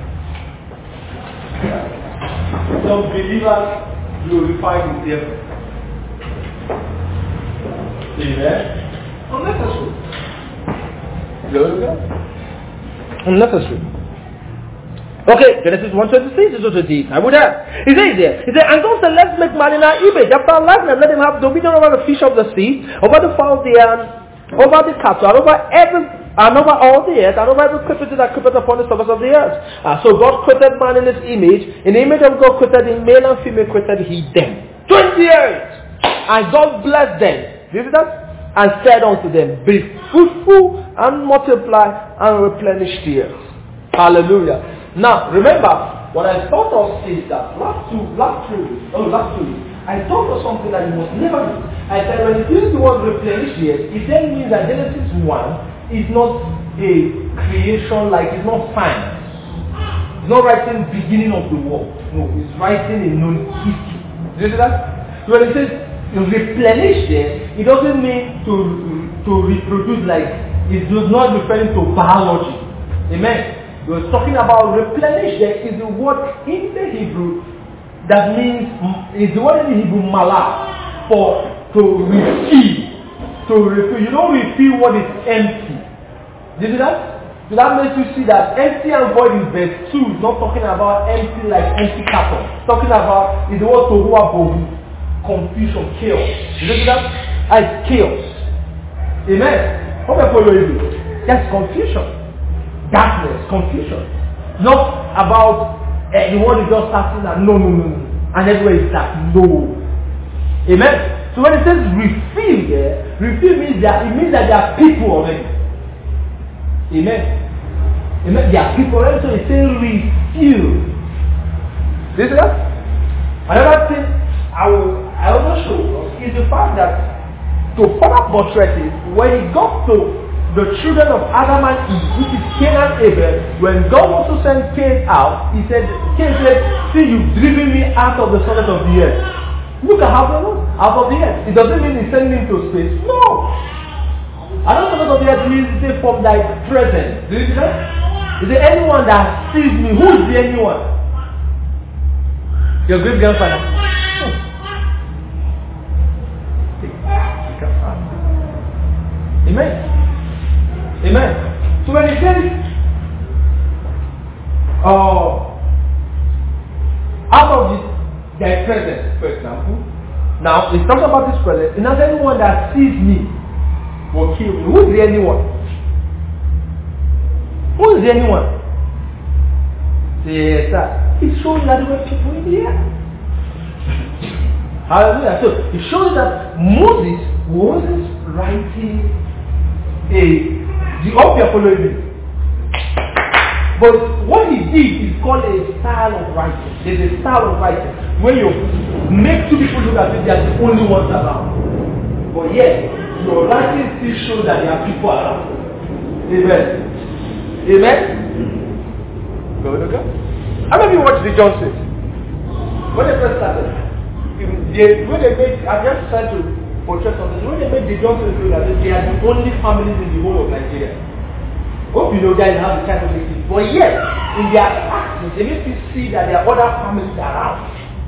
Speaker 1: Some believers glorify the devil. Amen. Unnecessary. Unnecessary. Okay, Genesis one twenty-six to twenty-eight. I would have. He says there. He said, and God said, let's make man in our image, after our likeness, let him have dominion over the fish of the sea, over the fowl of the air, over the cattle, and over every and over all the earth, and over every creature that creepeth upon the surface of the earth. Uh, so God created man in his image. In the image of God created him, male and female created he them. twenty-eight. And God blessed them. Do you see that? And said unto them, be fruitful and multiply and replenish the earth. Hallelujah. Now, remember, what I taught us is that last two, last two, oh, last two, I taught us something that you must never do. I said when it uses the word replenish the earth, it then means that Genesis one is not a creation, like it's not science. It's not writing beginning of the world. No, it's writing a known history. Do you see that? So when it says replenish there, it doesn't mean to to reproduce, like it's not referring to biology. Amen. We're talking about replenish there is the word in the Hebrew that means is the word in the Hebrew malach for to refill. To refill. You don't refill what is empty. Did you see that? So that makes you see that empty and void in verse two is not talking about empty like empty carton. It's talking about is the word tohu abohu. Confusion, chaos. Did you see that? It's chaos. Amen. What about your evil? That's confusion. Darkness, confusion. Not about uh, the world is just starting that no, no, no, no. And everywhere is dark. No. Amen. So when it says refill there, refill means that it means that there are people already. Amen. Amen. There are people already, so it says refill. Do you see that? Another thing I will I also show is the fact that to further buttress it, when it got to the children of Adam and Eve, which is Cain and Abel, when God wants to send Cain out, he said, Cain said, see, you've driven me out of the surface of the earth. Look at how they look. Out of the earth. It doesn't mean he's sending him to space. No. I don't know what the earth means to say from thy presence. Do you see that? Is there anyone that sees me? Who is the anyone? Your great grandfather. Oh. Amen. Amen. So when he says, uh, out of this, thy presence, for example, now he's talking about this presence, and not anyone that sees me will kill me. Who is the anyone? Who is the anyone? Yes, sir. It shows that there were people in the air. Hallelujah. So it shows that Moses wasn't writing a the hope you are following me. But what he did is called a style of writing. There's a style of writing where you make two people look as if they are the only ones around. But yet, your writing still shows that there are people around. Amen. Amen? Go to God. How many of you watched the Johnsons? When they first started, they, when they made, I just tried to portray something, when they made the Johnsons look as if they are the only families in the whole of Nigeria. Hope you know guys how the kind of make it. But yet, in their actions, they make you see that there are other families around.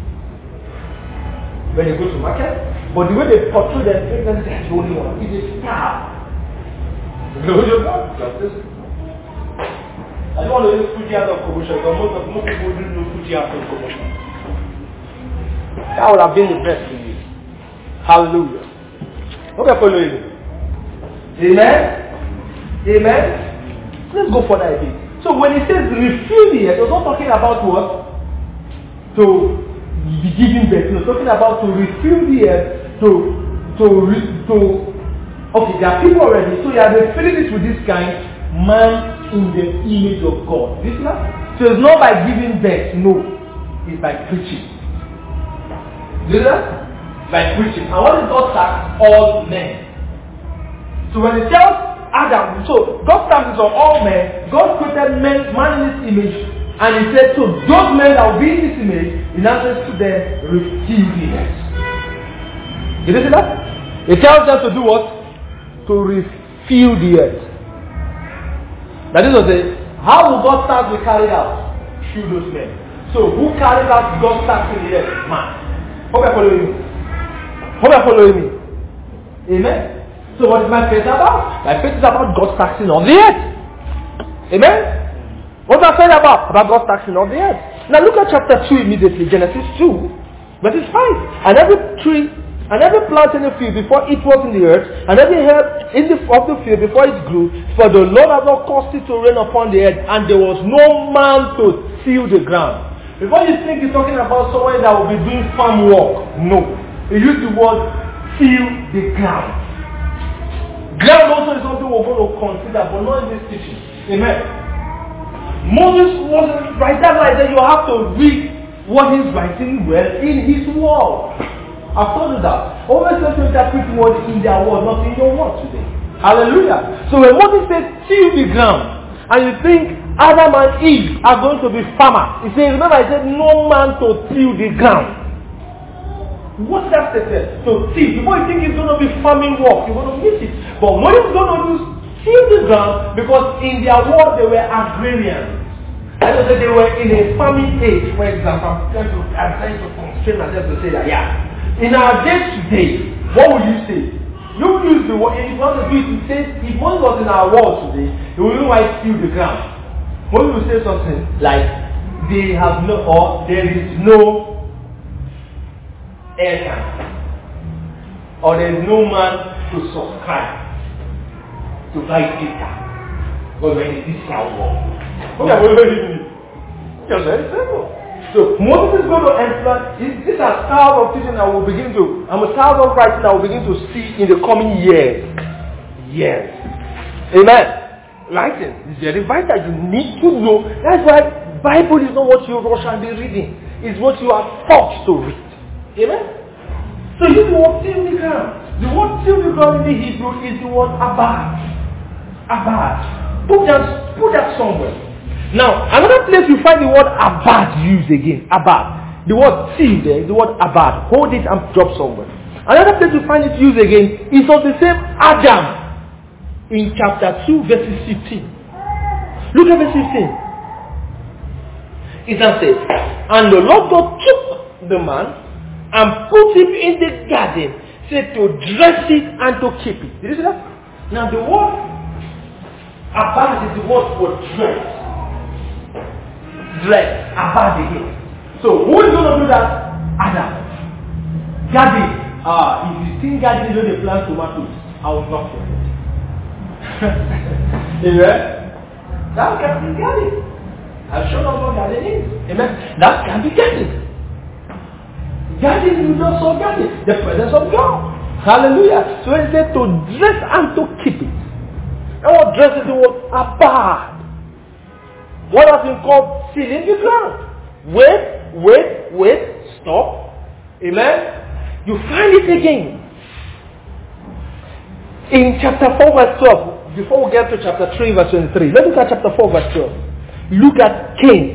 Speaker 1: When they go to market, but the way they portray them, they are the only one. It's a star. Glory to God. I don't want to use Fuji out of commotion, because most of most people don't know Fuji out of commotion. That would have been the best for you. Hallelujah. Okay, following me. Amen. Amen. Let's go further a bit. So when he says refill the earth, he's not talking about what? To be giving birth. He's talking about to refill the earth, to, to, to, okay, there are people already, so you are refilling it with this kind, man in the image of God. This is not? So it's not by giving birth, no. It's by preaching. Do you know that? By preaching. And what is God tax? All men. So when it tells Adam, so God stands on all men. God created men, man in his image, and he said, so those men that will be in this image, in answer to them, refill the earth. Did you see that? It tells them to do what? To refill the earth. That is to say, how will God start to carry out? Through those men. So who carries out God's task in the earth? Man. Hope you're following me. Hope you're following me. Amen. So what is my faith about? My faith is about God's taxing on the earth. Amen? What am I saying about? About God's taxing on the earth. Now look at chapter two immediately. Genesis two, verses five. And every tree, and every plant in the field before it was in the earth, and every herb in the of the field before it grew, for the Lord had not caused it to rain upon the earth, and there was no man to till the ground. Before you think he's talking about someone that will be doing farm work, no. He used the word till the ground. Ground also is something we're going to consider, but not in this teaching. Amen. Moses wasn't right. That's why I said you have to read what he's writing well in his word. I've told you that. Always let to interpret words in their word, not in your word today. Hallelujah. So when Moses says till the ground, and you think Adam and Eve are going to be farmers, he says, remember I said no man to till the ground. What does that say? So till, before you think it's going to be farming work, you're going to miss it. But what it's going to do is till the ground, because in their world they were agrarians. I know that they were in a farming age, for example. I'm trying to, I'm trying to constrain myself to say that, yeah. In our day today, what would you say? You would use the word, if you want to do it, it says, if one was in our world today, you will write till the ground. When we will say something like, they have no, or there is no airtime, or there is no man to subscribe to buy data. But when it is our world. Okay, what do you mean? It's very simple. So Moses is going to employ, these are styles of teaching that will begin to, and the styles of writing that will begin to see in the coming years. Years. Amen. Writing is very vital. You need to know. That's why Bible is not what you rush and be reading. It's what you are forced to read. Amen. So you the word till the ground. The word till the ground in the Hebrew is the word abad. Abad. Put that, put that somewhere. Now, another place you find the word abad used again. Abad. The word till there is the word abad. Hold it and drop somewhere. Another place we find it used again is of the same Adam in chapter two verses fifteen. Look at verse fifteen. It says, and the Lord God took the man and put him in the garden, said to dress it and to keep it. Did you see that? Now the word abad is the word for dress. Dress, abad again. So who is going to do that? Adam. Garden. Ah, if you think garden is going to plant tomatoes, I will not forget. Amen. That can be garden. I've shown us what garden is. Amen. That can be garden. Garden is also garden. The presence of God. Hallelujah. So it said to dress and to keep it. And what dress is the word abad. What has been called sealing the ground. Wait, wait, wait, stop. Amen. You find it again. In chapter four verse twelve. Before we get to chapter three verse twenty-three. Let's look at chapter four verse twelve. Look at Cain.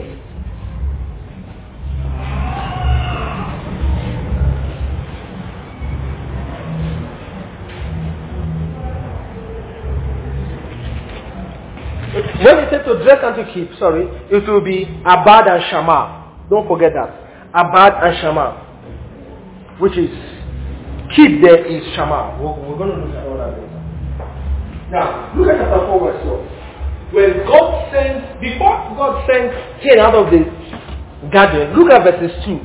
Speaker 1: When it said to dress and to keep, sorry, it will be Abad and Shammah. Don't forget that. Abad and Shammah. Which is, keep there is Shammah. We're, we're going to look at all that later. Now, look at chapter four verse twelve. When God sent, before God sent Cain out of the garden, look at verses two.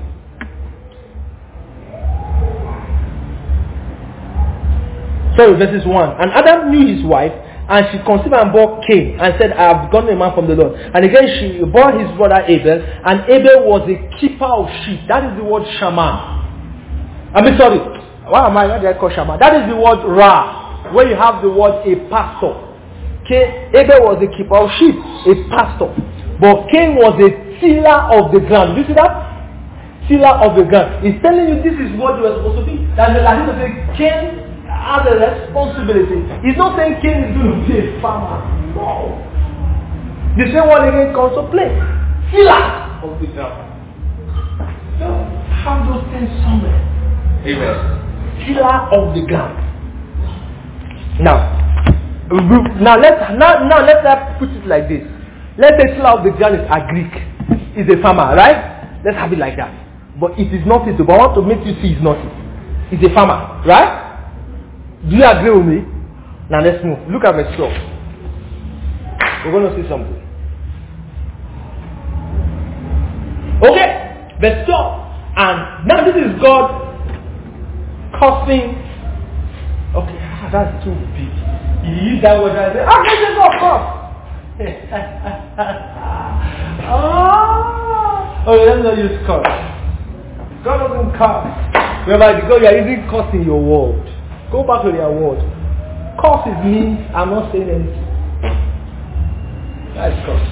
Speaker 1: Sorry, verses one. And Adam knew his wife, and she conceived and bore Cain, and said, I have gotten a man from the Lord. And again she bore his brother Abel, and Abel was a keeper of sheep. That is the word Shammah. I mean, sorry. Why am I? Why did I call Shammah? That is the word Ra, where you have the word a pastor. Okay? Abel was a keeper of sheep, a pastor. But Cain was a tiller of the ground. Do you see that? Tiller of the ground. He's telling you this is what you are supposed to be. That's the Latin to say Cain has a responsibility. He's not saying Cain is going to be a farmer. No. The same one again comes to play. Tiller of the ground. Just have those things somewhere. Amen. Tiller of the ground. Now, now let's now now let's put it like this. Let's say tiller of the ground is a Greek, is a farmer, right? Let's have it like that. But it is not it. But I want to make you see it's not it. It's a farmer, right? Do you agree with me? Now let's move. Look at verse twelve. We're going to see something. Okay, verse twelve. And now this is God cursing. Okay, that's too big. He used that word and said, ah, this is not curse. oh, okay, let's not use curse. God doesn't curse. Remember, because you are using curse in your world. Go back to their word. Curse means I'm not saying anything. That's curse.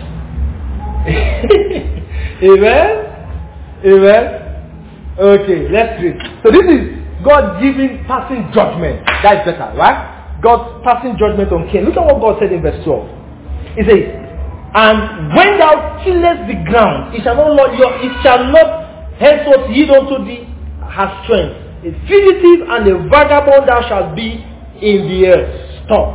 Speaker 1: Amen? Amen? Okay, let's read. So this is God giving passing judgment. That's better, right? God's passing judgment on Cain. Look at what God said in verse twelve. He says, and when thou tillest the ground, it shall not, it shall not henceforth yield unto thee her strength. A fugitive and a vagabond thou shalt be in the earth. Stop.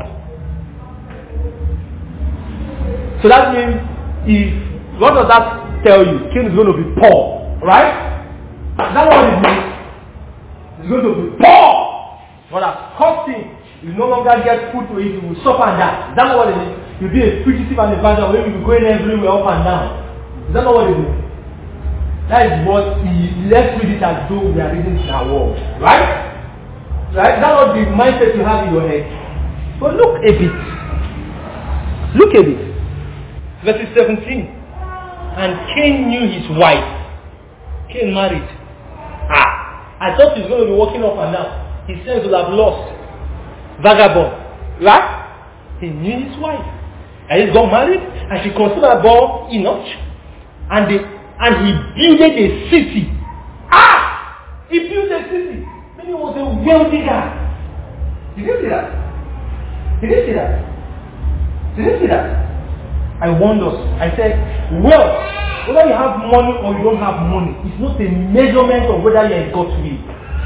Speaker 1: So that means, if what does that tell you? Cain is going to be poor, right? Is that what it means? He's going to be poor. God has cost him. You no longer get food to eat, you will suffer and die. Is that not what it means? You'll be a fugitive and a vagabond where you will be going everywhere up and down. Is that not what it means? That is what he, let's read it as though we are reading in our world. Right? Right? That's not the mindset you have in your head. But look a bit. Look a bit. Verse seventeen. And Cain knew his wife. Cain married. Ah, I thought he's going to be walking up and down. His sense will have lost. Vagabond. Right? He knew his wife. And he got married. And she considered about Enoch. And they And he built a city. Ah! He built a city. Then he was a wealthy guy. Did you see that? Did you see that? Did you see that? I warned us. I said, wealth whether you have money or you don't have money, it's not a measurement of whether you're in God's will.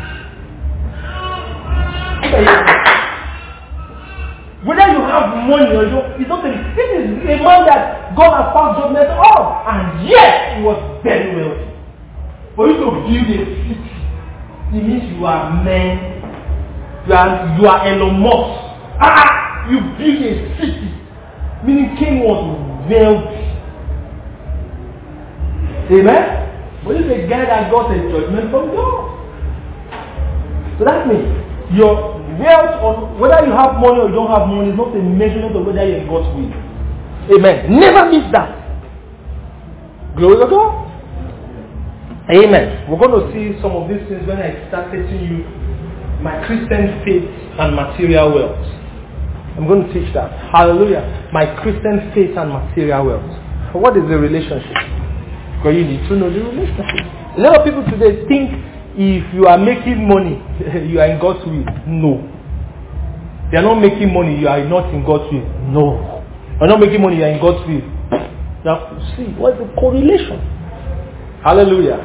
Speaker 1: Whether you have money or you don't, it's not a, this is a man that God has passed judgment on, and yet he was very wealthy. For you to build a city, it means you are men, you are, you are Elon Musk. Ah, you build a city, meaning King was wealthy. Amen? But it's a guy that got a judgment from God. So that means your wealth, or whether you have money or you don't have money, is not a measurement of whether you're in God's will. Amen. Never miss that. Glory to God. Amen. We're going to see some of these things when I start teaching you my Christian faith and material wealth. I'm going to teach that. Hallelujah. My Christian faith and material wealth. What is the relationship? Because you need to know the relationship. A lot of people today think if you are making money, you are in God's will. No. You are not making money, you are not in God's will. No. You are not making money, you are in God's will. You have to see what's the correlation. Hallelujah.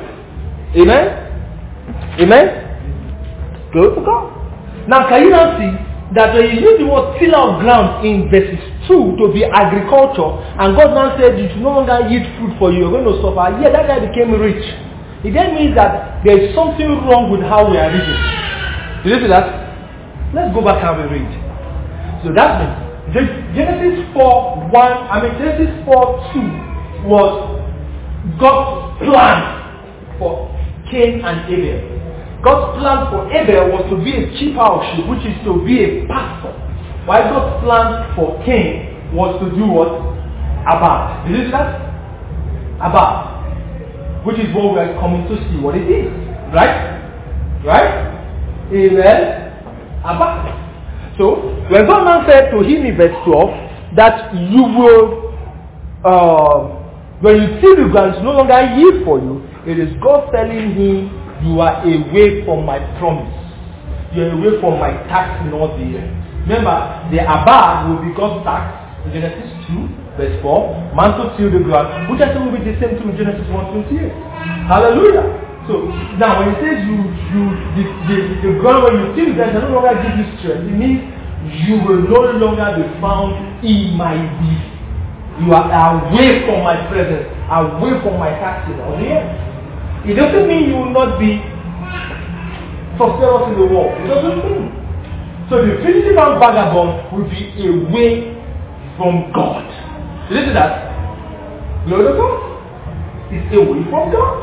Speaker 1: Amen? Amen? Glory to God. Now can you now see that when you use the word tiller of ground in verses two to be agriculture, and God now said you should no longer yield fruit for you, you're going to suffer. Yeah, that guy became rich. It then means that there is something wrong with how we are reading. Did you see that? Let's go back and read. So that means Genesis four one, I mean Genesis four two was God's plan for Cain and Abel. God's plan for Abel was to be a chief house sheep, which is to be a pastor. While God's plan for Cain was to do what? Abad. Did you see that? Abad. Which is what we are coming to see what it is. Right? Right? Amen. Abad. So, when God now said to him in verse twelve that you will, uh, when you see the ground no longer yield for you, it is God telling him, you are away from my promise. You are away from my tax in all the earth. Remember, the Abad will be God's tax in Genesis two, verse four. Man to till the ground, which I think will be the same thing in Genesis one twenty-eight. Hallelujah. So, now when it says you, you the, the, the ground when you till the ground, no longer give you strength, it means you will no longer be found in my will. You are away from my presence, away from my tax in all the earth. It doesn't mean you will not be prosperous in the world. It doesn't mean. So the fugitive and vagabond will be away from God. Did you see that? Glory to God. It's away from God.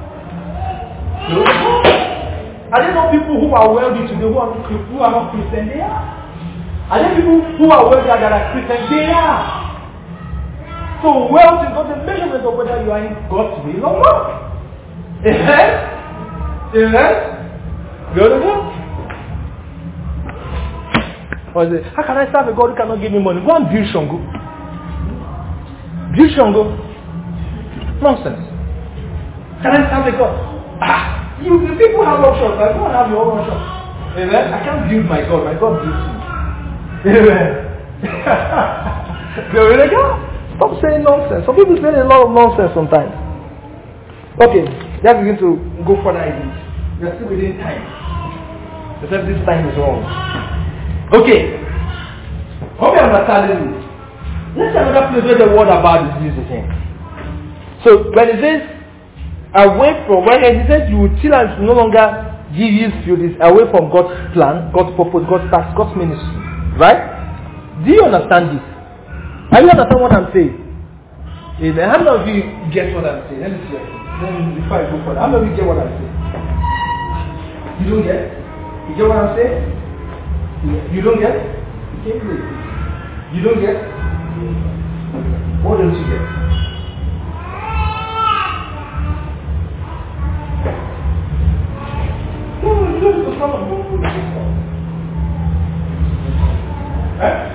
Speaker 1: Glory to God. Are there not people who are wealthy today who are, who are not Christian? They are. Are there people who are wealthy that are Christian? They are. So wealth is not a measurement of whether you are in God's will or not. Amen? Amen? Go to God. Or say, how can I serve a God who cannot give me money? Go and build Shango. Build Shango. Nonsense. Can I serve a God? Ah, you, the people have options. I don't have your own options. Amen? I can't build my God. My God builds me. Amen? Glory to God. Stop saying nonsense. Some people say a lot of nonsense sometimes. Okay, let's begin to go further in this. We are still within time. Except this time is wrong. Okay. Hope you understand this. Let's have another place where the word about is used again. So when it says away from, when it says you will till and no longer give you to this away from God's plan, God's purpose, God's task, God's ministry. Right? Do you understand this? Are you understand what I'm saying? Amen. How many of you get what I'm saying? Let me see. Then before I go further, how many of you get what I'm saying? You don't get? You get what I'm saying? You don't get? You can't do it. You don't get? What don't you get? No, you don't have to come and go through the system. Right?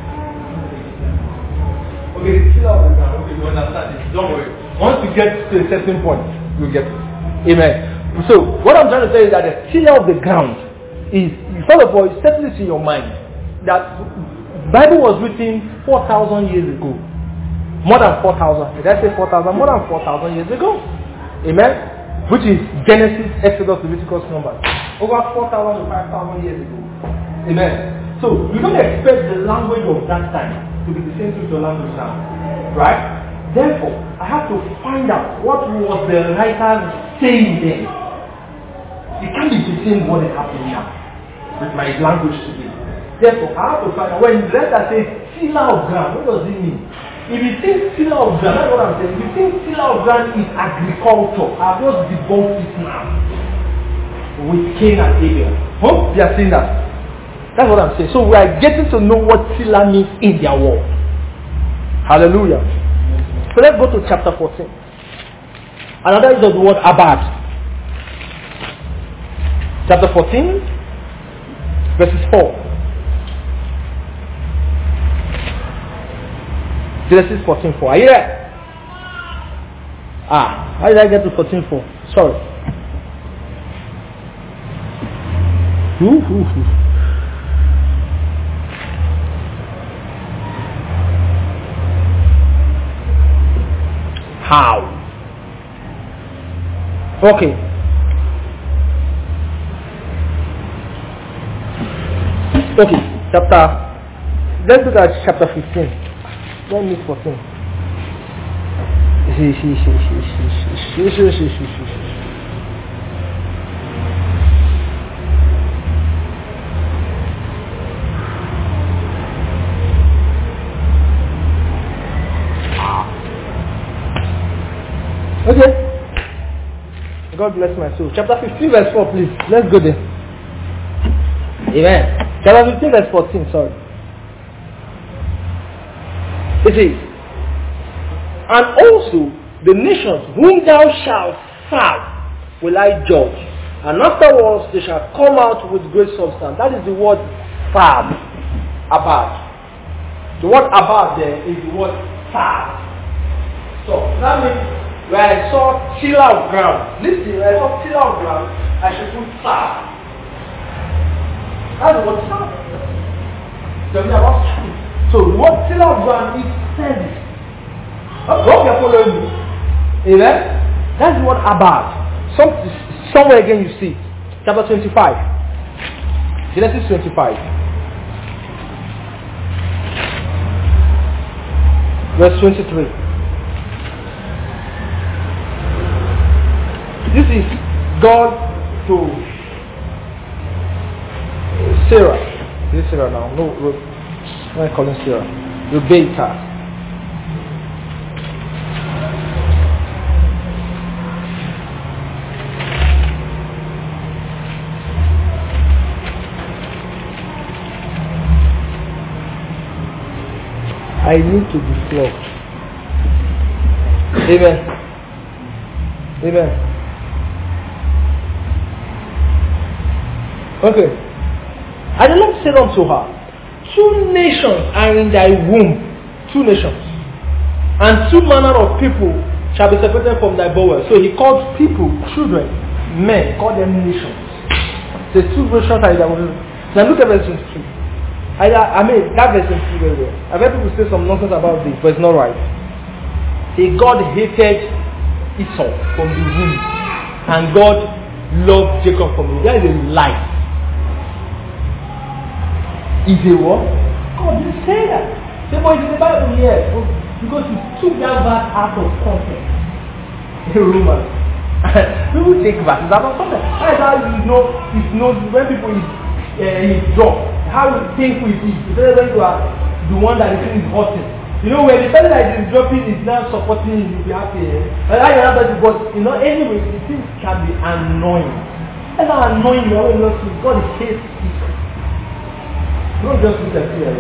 Speaker 1: Okay, chill out with that. Okay, you understand it. Don't worry. Once you get to a certain point, you'll get it. Amen. So, what I'm trying to say is that the tiller of the ground is, first of all, settle this in your mind that the Bible was written four thousand years ago. more than four thousand. Did I say four thousand? More than four thousand years ago. Amen? Which is Genesis, Exodus, Leviticus, Numbers. Over four thousand to five thousand years ago. Amen? So, you don't expect the language of that time to be the same to your language now. Right? Therefore, I have to find out what was the writer saying then. It can't be the same what is happening now with my language today. Therefore, I have to find out. When the letter says tiller of ground, what does it mean? If you think tiller of ground, that's what I'm saying. If you think tiller of ground is agriculture, I've just debunked it now. With Cain and Abel. Hope they are saying that. That's what I'm saying. So we are getting to know what tiller means in their world. Hallelujah. So let's go to chapter fourteen. Another is the word abad. Chapter fourteen, verses four. Genesis fourteen four. Are you there? Ah, how did I get to fourteen four? Sorry. Ooh, ooh, ooh. How? Okay. Okay, chapter, let's look at chapter fifteen. Let me fourteen. Okay. God bless my soul. Chapter fifteen verse four, please. Let's go there. Amen. Chapter fifteen verse fourteen, sorry. It says, and also the nations whom thou shalt serve will I judge, and afterwards they shall come out with great substance. That is the word serve. Abad. The word abad there is the word serve. So that means when I saw tiller of ground, listen, when I saw tiller of ground, I should put serve. That's the word serve. Tell me about service. So what tiller of ground is service. I hope you're following me. Amen? That's the word abad. Some, somewhere again you see. Chapter twenty-five. Genesis twenty-five. Verse twenty-three. This is God to Sarah. This is Sarah now. No, what am I calling Sarah? Rebecca. I need to be flogged. Amen. Amen. Okay. And the Lord said unto her, two nations are in thy womb. Two nations. And two manner of people shall be separated from thy bowel. So he called people, children, men, called them nations. The two nations are in thy womb. Now look at verse twenty-two. I, I mean, that verse is very well. I've heard people say some nonsense about this, but it's not right. See, God hated Esau from the womb, and God loved Jacob from the womb. That is a lie. Is a what? God didn't say that. Say, but it's in the Bible, yes, because he took that verse out of context. In Romans. People take verses out of context. That's how you know, it knows when people is uh, is drunk. How painful it is. It's when you are the one that the thing is hurting. You know, when the person that is dropping is now supporting you, you'll be happy. Eh? But I have that, but you know, anyway, the things can be annoying. That's how annoying you are when you see God hates people. Don't just look at fear.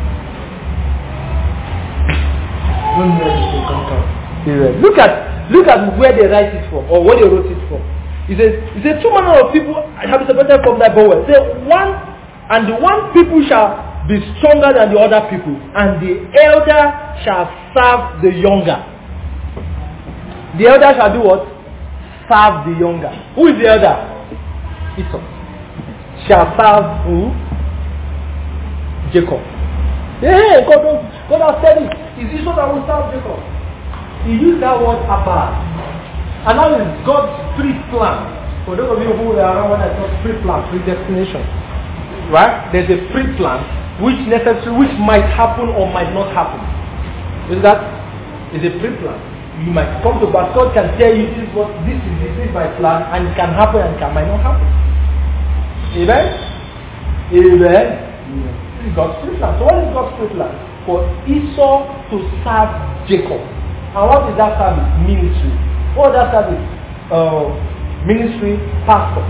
Speaker 1: Don't let it come down. Look at look at where they write it from, or where they wrote it from. He says, he says, two manner of people have been separated from thy bowel. He says, one, and the one people shall be stronger than the other people, and the elder shall serve the younger. The elder shall do what? Serve the younger. Who is the elder? Esau. Shall serve who? Jacob. Yeah, God don't, God has said it. It's Esau that will serve Jacob. He used that word abad. And now it's God's pre-plan. For those of you who were around when I talk pre-plan, predestination. Right? There's a pre-plan which necessary, which might happen or might not happen. Is that? It's a pre-plan. You might come to but God can tell you this is what this is, this is my plan, and it can happen and it can, might not happen. Amen? Amen? This is God's pre-plan. So what is God's pre-plan? For Esau to serve Jacob. And what is that service? Ministry. What is that service? Uh, ministry, pastor.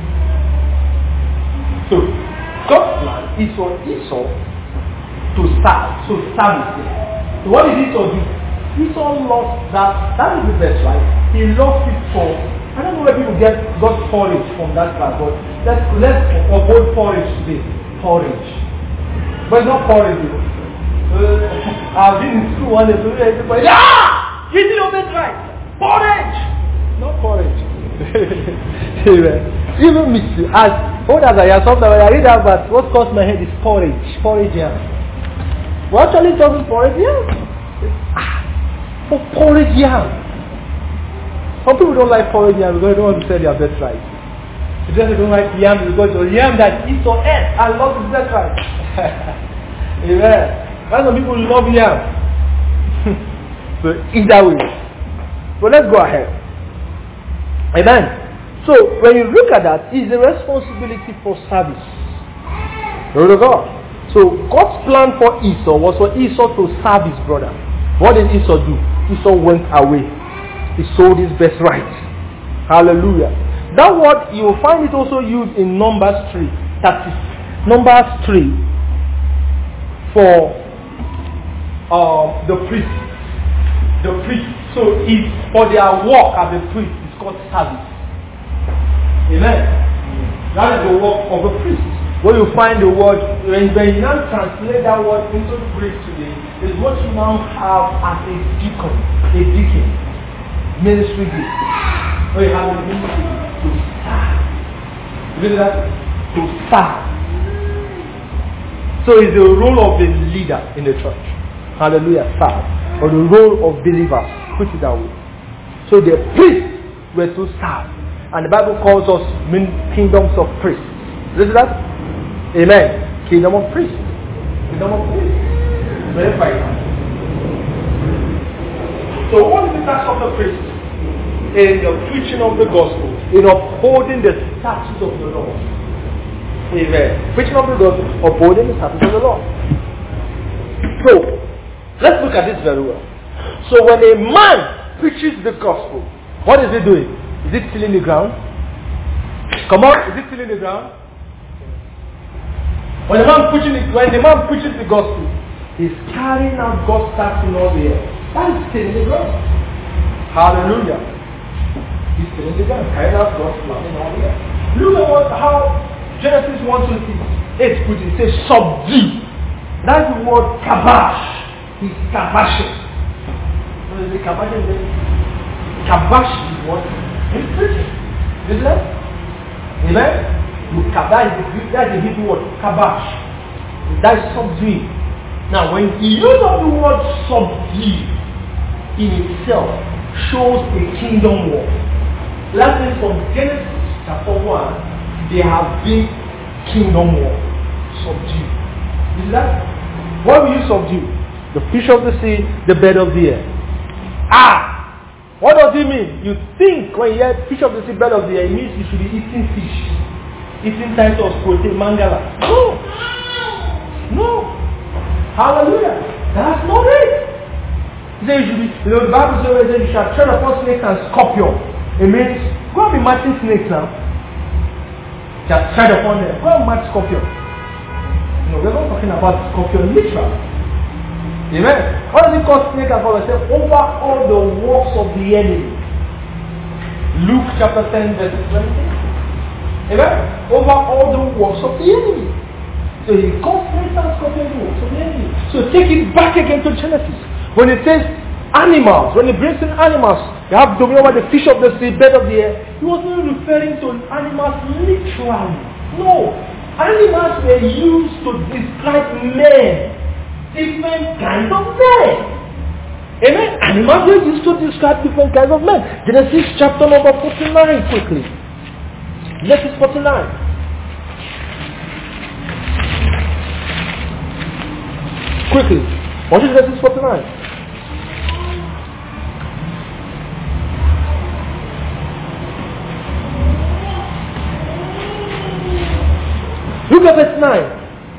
Speaker 1: So, God's plan is for Esau to serve. So, service. So, what did Esau do? Esau lost that. That is the best, right? He lost it for. I don't know where people get got porridge from that class, but let's let's avoid porridge today. Porridge, but it's not porridge. Uh, I've been in school one day, so everybody, ah, you did your best right. Porridge, not porridge. Even me, as old as I am, sometimes when I read that verse, what comes my head is porridge, porridge, yeah. What actually talking porridge, yeah? Ah, for porridge, yeah. Some people don't like porridge yam because they don't want to sell their best right. They just don't like yam because the yam that Esau ate and lost his best right. Amen. Why some people love yam? So either way. So let's go ahead. Amen. So when you look at that, it's a responsibility for service. Glory to God. So God's plan for Esau was for Esau to serve his brother. What did Esau do? Esau went away. He sold his best right. Hallelujah. That word, you will find it also used in Numbers three. That is Numbers three for uh, the priest. The priest. So it's for their work as a priest. It's called service. Amen. That is the work of a priest. Where you find the word, when you now translate that word into Greek today, is what you now have as a deacon. A deacon. Ministry gift. Where you have a ministry gift to serve. You know that? To serve. So it's the role of the leader in the church. Hallelujah. Serve. Or the role of believers. Put it that way. So the priests were to serve. And the Bible calls us kingdoms of priests. Listen to that? Amen. Kingdom of priests. Kingdom of priests. Verify that. So what is the task of the priest? In the preaching of the gospel. In upholding the statutes of the Lord. Amen. Preaching of the gospel. Upholding the statutes of the Lord. So, let's look at this very well. So when a man preaches the gospel, what is he doing? Is it tilling the ground? Come on, is it tilling the ground? When the man preaching it, when the man preaches the gospel, he's carrying out God's task in all the air. That is tilling the ground. Hallelujah. He's tilling the ground, carrying out God's plan in all the air. Look at what, how Genesis one twenty-eight put it. It says subdue. That's the word kabash. He's kabashing. What is it? Kabashing? Kabash is what? He's preaching. Isn't it? Amen? You kabash, that's the Hebrew word, kabash. That is subdue. Now, when he uses the word subdue in itself, shows a kingdom war. That means from Genesis chapter one, there have been kingdom war. Subdue. Is that? What will you subdue? The fish of the sea, the bird of the air. Ah! What does it mean? You think when you hear fish of the sea, bird of the air, it means you should be eating fish. Eating types of protein, mangala. No! No! Hallelujah! That's not it! He says you should be, you know, the Bible says you shall tread upon snakes and scorpion. It means, go and be matching snakes now. Just tread upon them. Go and match scorpion. No, we're not talking about scorpion literally. Amen. What does it call snake and scorpion? It says, over all the works of the enemy. Luke chapter ten, verse twenty. Amen. Over all the works of the enemy. So he calls snakes and scorpions the works of the enemy. So take it back again to Genesis. When it says animals, when it brings in animals, you have dominion over the fish of the sea, bird of the air. He was not referring to animals literally. No. Animals were used to describe men. different kinds of men. Amen. Animals were used to describe different kinds of men. Genesis chapter number forty-nine quickly. Genesis forty-nine. Quickly. What is Genesis forty-nine? Look at verse nine.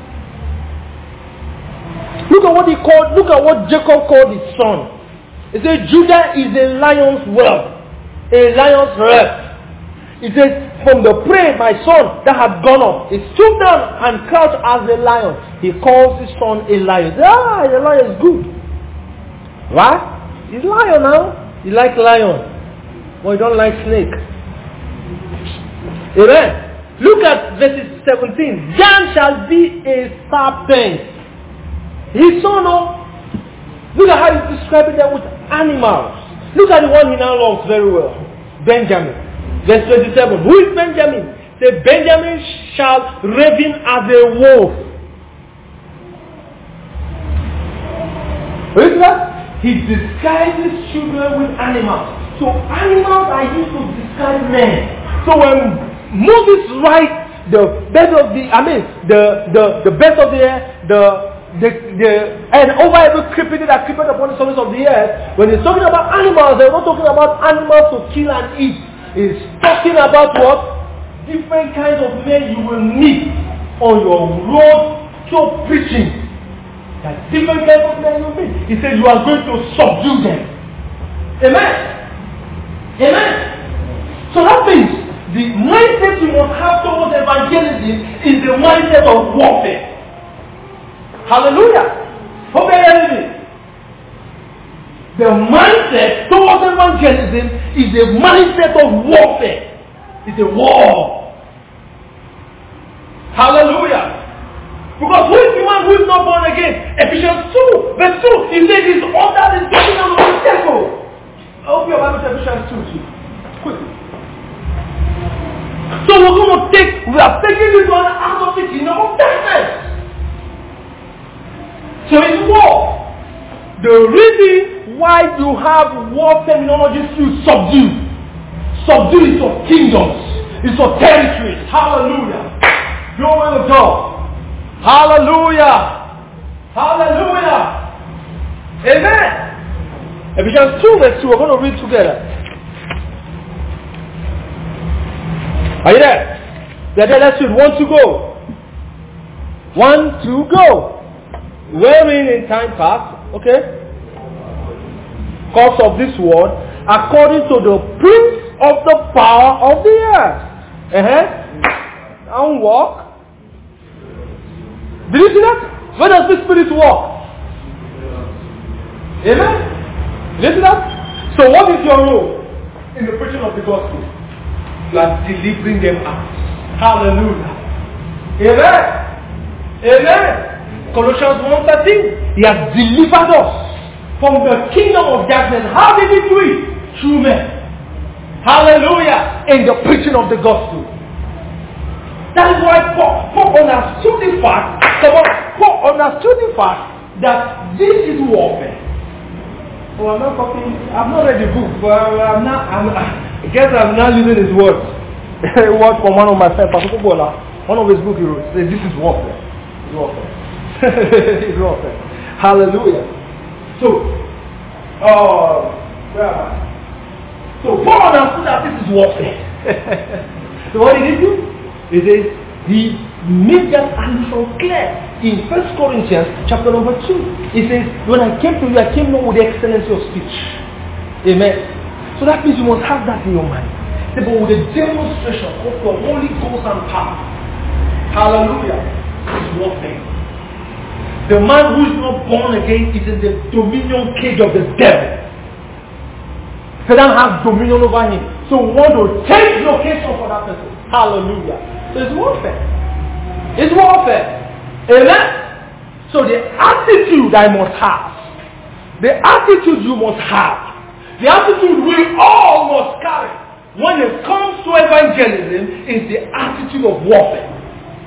Speaker 1: Look at what he called, look at what Jacob called his son. He said, Judah is a lion's whelp, a lion's whelp. He says, from the prey, my son, that had gone up, he stooped down and crouched as a lion. He calls his son a lion. He said, ah, the lion is good. Right? He's lion now. You like lion, but you don't like snake. Amen. Look at verses seventeen. Dan shall be a serpent. His son, oh, look at how he's describing them with animals. Look at the one he now loves very well. Benjamin. Verse twenty-seven. Who is Benjamin? Say, Benjamin shall raven as a wolf. Look at that? He describes his children with animals. So animals are used to describe men. So when Moses writes the best of the, I mean, the, the, the best of the air, the The, the, and over every creeping that creepeth upon the surface of the earth, when he's talking about animals, they're not talking about animals to kill and eat. He's talking about what? Different kinds of men you will meet on your road to preaching. There are different kinds of men you meet. He says you are going to subdue them. Amen. Amen. So that means the mindset you must have towards evangelism is the mindset of warfare. Hallelujah. Hope you're hearing me. The mindset towards evangelism is a mindset of warfare. It's a war. Hallelujah. Because who is the man who is not born again? Ephesians two, verse two. He says he's under the dominion of the devil. I hope your Bible says Ephesians two too. Quickly. So we're going to take, we are taking this one out of the kingdom of darkness. So it's war. The reason why you have war terminology is subdue. Subdue is for kingdoms. It's for territories. Hallelujah. Glory to God. Hallelujah. Hallelujah. Amen. Ephesians two verse two. We're going to read together. Are you there? They're there. Let's read. One to go. One to go. Wherein in time past, okay, cause of this world, according to the prince of the power of the earth. Uh-huh. And walk. Did you see that? Where does the spirit walk? Amen? Did you see that? So what is your role in the preaching of the gospel? You are delivering them out. Hallelujah. Amen? Amen? Colossians one thirteen, he has delivered us from the kingdom of darkness. How did he do it? Through men. Hallelujah. In the preaching of the gospel. That is why Paul, Paul understood the fact, Paul understood the fact that this is warfare. Oh, I'm not talking, I've not read the book, but I'm not, I'm, I guess I'm not using his words. A word from one of my friends, Pastor Kubola, one of his books he wrote, says this is warfare. It's warfare. It's warfare. Hallelujah. So, uh, where am I? So Paul understood that this is warfare. So what did he do? He says he made that allusion clear in First Corinthians chapter number two. He says, when I came to you, I came not with the excellency of speech. Amen. So that means you must have that in your mind. But with the demonstration of the Holy Ghost and power. Hallelujah. It's warfare. The man who is not born again is in the dominion cage of the devil. Satan has dominion over him. So we want to take location for that person. Hallelujah. So it's warfare. It's warfare. Amen? So the attitude I must have, the attitude you must have, the attitude we all must carry when it comes to evangelism is the attitude of warfare.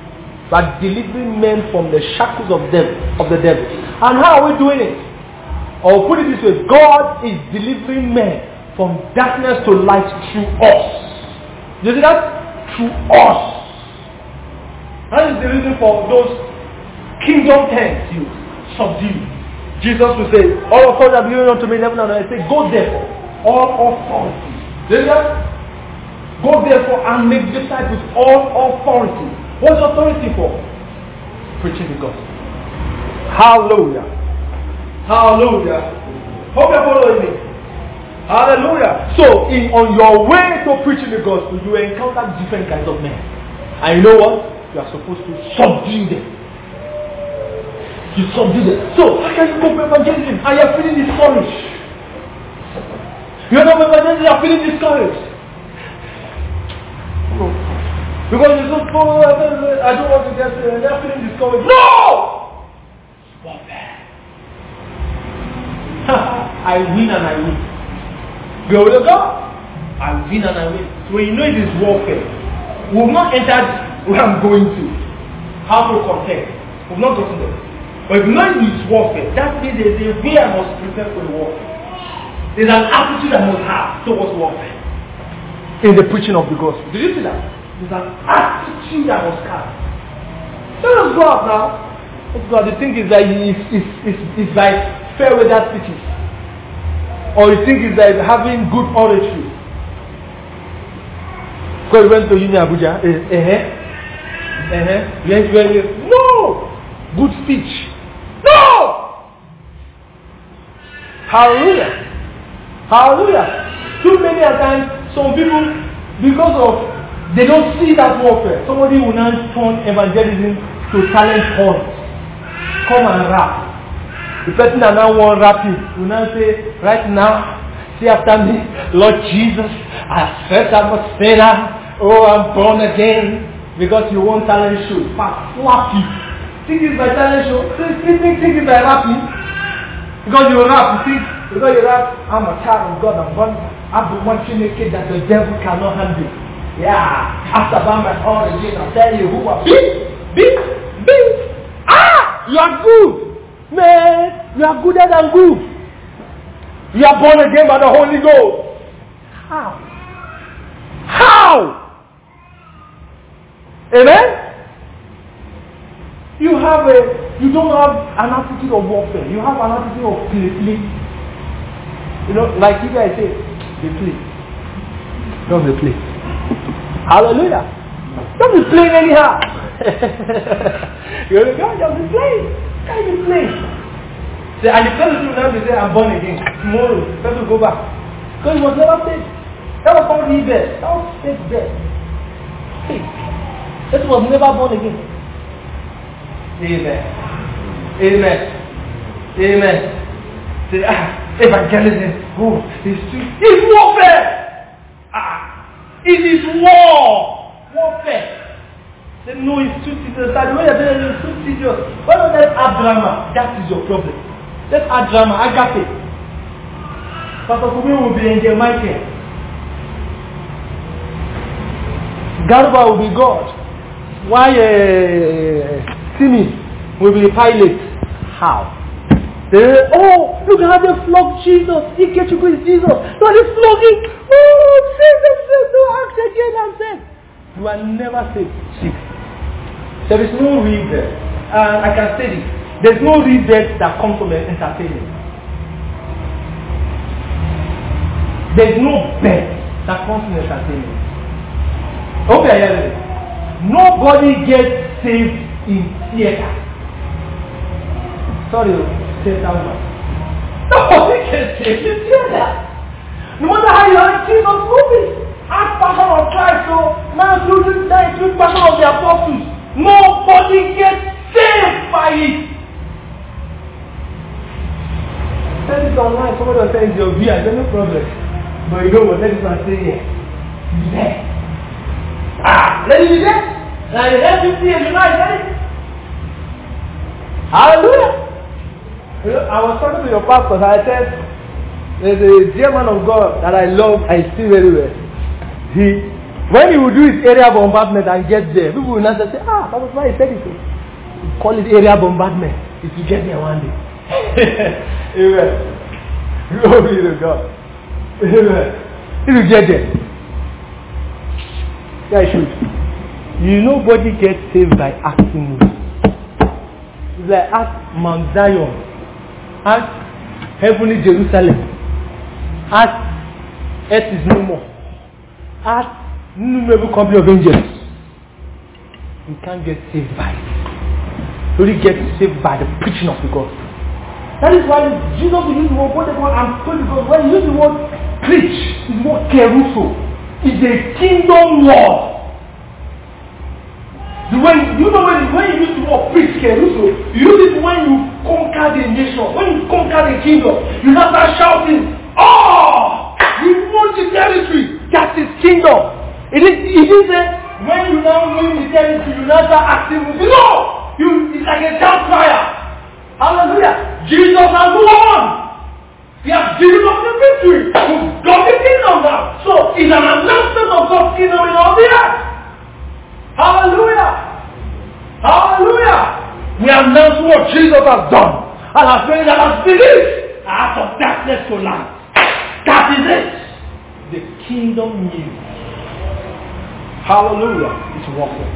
Speaker 1: We are delivering men from the shackles of them, of the devil. And how are we doing it? Or put it this way, God is delivering men from darkness to light through us. You see that? Through us. That is the reason for those kingdom terms you subdue. Jesus will say, all authority have given unto me in heaven and earth. I say, go therefore, all authority. You see that? Go therefore and make disciples all authority. What's authority for? Preaching the gospel. Hallelujah. Hallelujah. Hope you're following me. Hallelujah. So, in, on your way to preaching the gospel, you encounter different kinds of men. And you know what? You are supposed to subdue them. You subdue them. So, how can you go for evangelism and you are feeling discouraged? You are not evangelism, you are feeling discouraged. No. Because you so full, I don't want to get there, they are feeling discouraged. No! Warfare. I win and I win. Glory to God. I win and I win. So when you know it is warfare, we will not enter where I'm going to. How to contend. We will not go to them. But if you know it is warfare, that means there's a way I must prepare for the warfare. There's an attitude I must have towards warfare. In the preaching of the gospel. Did you see that? There's an attitude I must have. Let us go out now. Let's go out. The thing is that it's, it's, it's, it's like fair weather speeches. Or you think it's like having good oratory. Because you went to Union Abuja. Uh, uh-huh. Uh-huh. Yes, yes. No! Good speech. No! Hallelujah. Hallelujah. Too many times, some people, because of, they don't see that warfare. Somebody will now turn evangelism to talent hunt. Come and rap. The person that now want rapping will now say, right now, say after me, Lord Jesus, I accept I'm a sinner. Oh, I'm born again. Because you want talent show. Fast, slap you. Think it's by talent show. Think, think, think it's by rapping. Because you rap, you think, because you rap, I'm a child of God, I'm born. I've been watching a kid that the devil cannot handle. Yeah. After by my origin, I'll tell you who are big, big, big. Ah! You are good. Man, you are gooder than good. You are born again by the Holy Ghost. How? How? Amen? You have a, you don't have an attitude of warfare. You have an attitude of play, play. You know, like you guys say, they play. Don't be play. Hallelujah. Don't be playing anyhow. You're the guy, don't be playing. Can't be playing. Say, and the person will now be saying, I'm born again. Tomorrow, the person will go back. Because he was never saved. That was called rebel. That was faith death. Faith. That was never born again. Amen. Amen. Amen. Say, ah, evangelism. Oh, it's too. It's warfare. Ah, it is war. Warfare. Say, no, it's too serious. The way you're doing it is too serious. Why don't let's add drama? That is your problem. Let's add drama. Agape. Pastor Kumi will be Angel Michael. Garba will be God. Why uh, Simi will be Pilate? How? They, oh, look how they flog Jesus. He get you with Jesus. So they flogging. Oh, save themselves. No, act again and say, you are never saved. Six. There is no real death. Uh, I can say this. There is no real death that comes from entertainment. There is no death that comes from entertainment. Okay, yeah. Nobody gets saved in theater. Sorry, theater one. Nobody gets saved in theater. No matter how you like Jesus movies, ask Passion of Christ, so now through the through Passion of the Apostles. Nobody gets saved by it. Tell it online, somebody will say it's your view, I don't know problem. But you know what, let this man say here. Yeah. Ah, let it be there. Now you let me see it, you know, I it. Hallelujah. You know, I was talking to your pastor, and I said, there's a dear man of God that I love, I see very well. He
Speaker 2: When he will do his area bombardment and get there, people will not say, ah, that was why he said it. Call it area bombardment if you get there one day. Amen. Glory to God. Amen. If you get there. Yeah, should. You nobody gets saved by acting. It's like ask Mount Zion. Ask heavenly Jerusalem. Ask earth is no more. Ask innumerable company of angels. You can't get saved by it. You only get saved by the preaching of the gospel. That is why Jesus will use the word what they call and told because when you use the word preach, it's the word keruso. It's a kingdom word. The way you know when, when you use the word preach keruso, you use it when you conquer the nation, when you conquer the kingdom, you have start shouting, oh, we want the territory. That is kingdom. It is it is a when you now win the territory, you now start acting with you know, you it's like a campfire. Hallelujah. Jesus has won. He has given us the victory. We've got the kingdom now. So it's an announcement of God's kingdom in all the earth. Hallelujah. Hallelujah. We announce what Jesus has done. And as many that has believed out of darkness to light. That is it. The kingdom news. Hallelujah. It's warfare.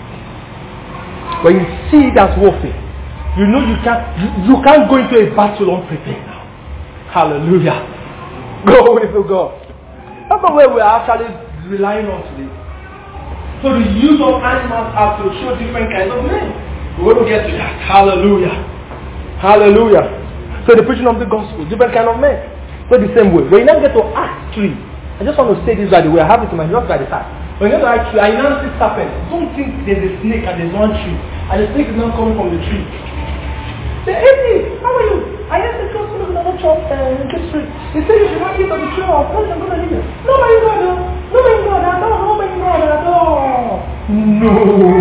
Speaker 2: When you see that's warfare, you know you can't you, you can't go into a battle unprepared now. Hallelujah. Glory to God. That's not where we are actually relying on today. So the use of animals are to show different kinds of men. We're going to get to that. Hallelujah. Hallelujah. So the preaching of the gospel, different kind of men. So the same way. When you now get to Acts three, I just want to say this by the way, I have it in my notes by the side. When you get to Acts three, I announced this serpent. Don't think there's a snake and there's one tree. And the snake is not coming from the tree. Say, hey, how are you? I asked the gospel of another church uh, in this street. They said you should not eat of the tree of God. I'm going to leave you. No, my God, no. No, my God, no. No, my God, no. No.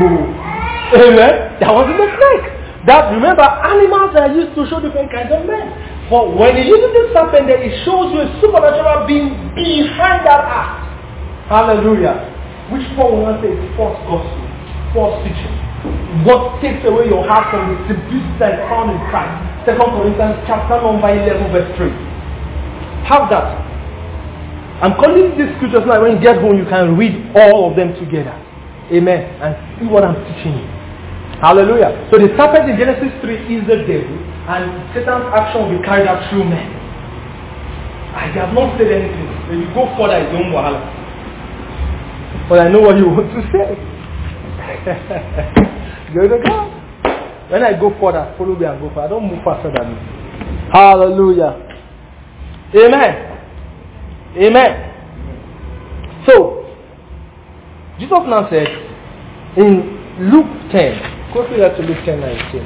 Speaker 2: Amen. That wasn't the snake. That, remember, animals are used to show different kinds of men. But when he uses this serpent, then it shows you a supernatural being behind that act. Hallelujah. Which Paul will not say is false gospel, false teaching. What takes away your heart from the simplicity that is found in Christ. Second Corinthians chapter number eleven verse three. Have that. I'm calling these scriptures now. When you get home, you can read all of them together. Amen. And see what I'm teaching you. Hallelujah. So the serpent in Genesis three is the devil, and Satan's action will be carried out through men. I have not said anything. When you go further, it's don't wahala. But I know what you want to say. Go to God. When I go further, follow me and go further. I don't move faster than you. Hallelujah. Amen. Amen. So, Jesus now said in Luke ten, go through that to Luke ten nineteen.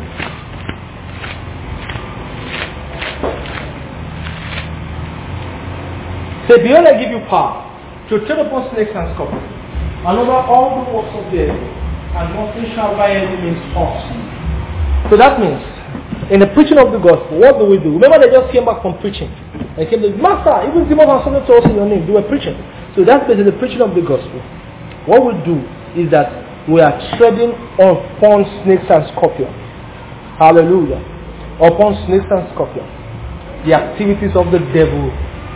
Speaker 2: Say, behold, I give you power to tread upon snakes and scorpions, and over all the works of the enemy, and nothing shall by any means hurt you. So that means, in the preaching of the gospel, what do we do? Remember, they just came back from preaching. They came to Master, even demons are something to us in your name. They were preaching. So that's basically the preaching of the gospel. What we do is that we are treading upon snakes and scorpions. Hallelujah. Upon snakes and scorpions. The activities of the devil.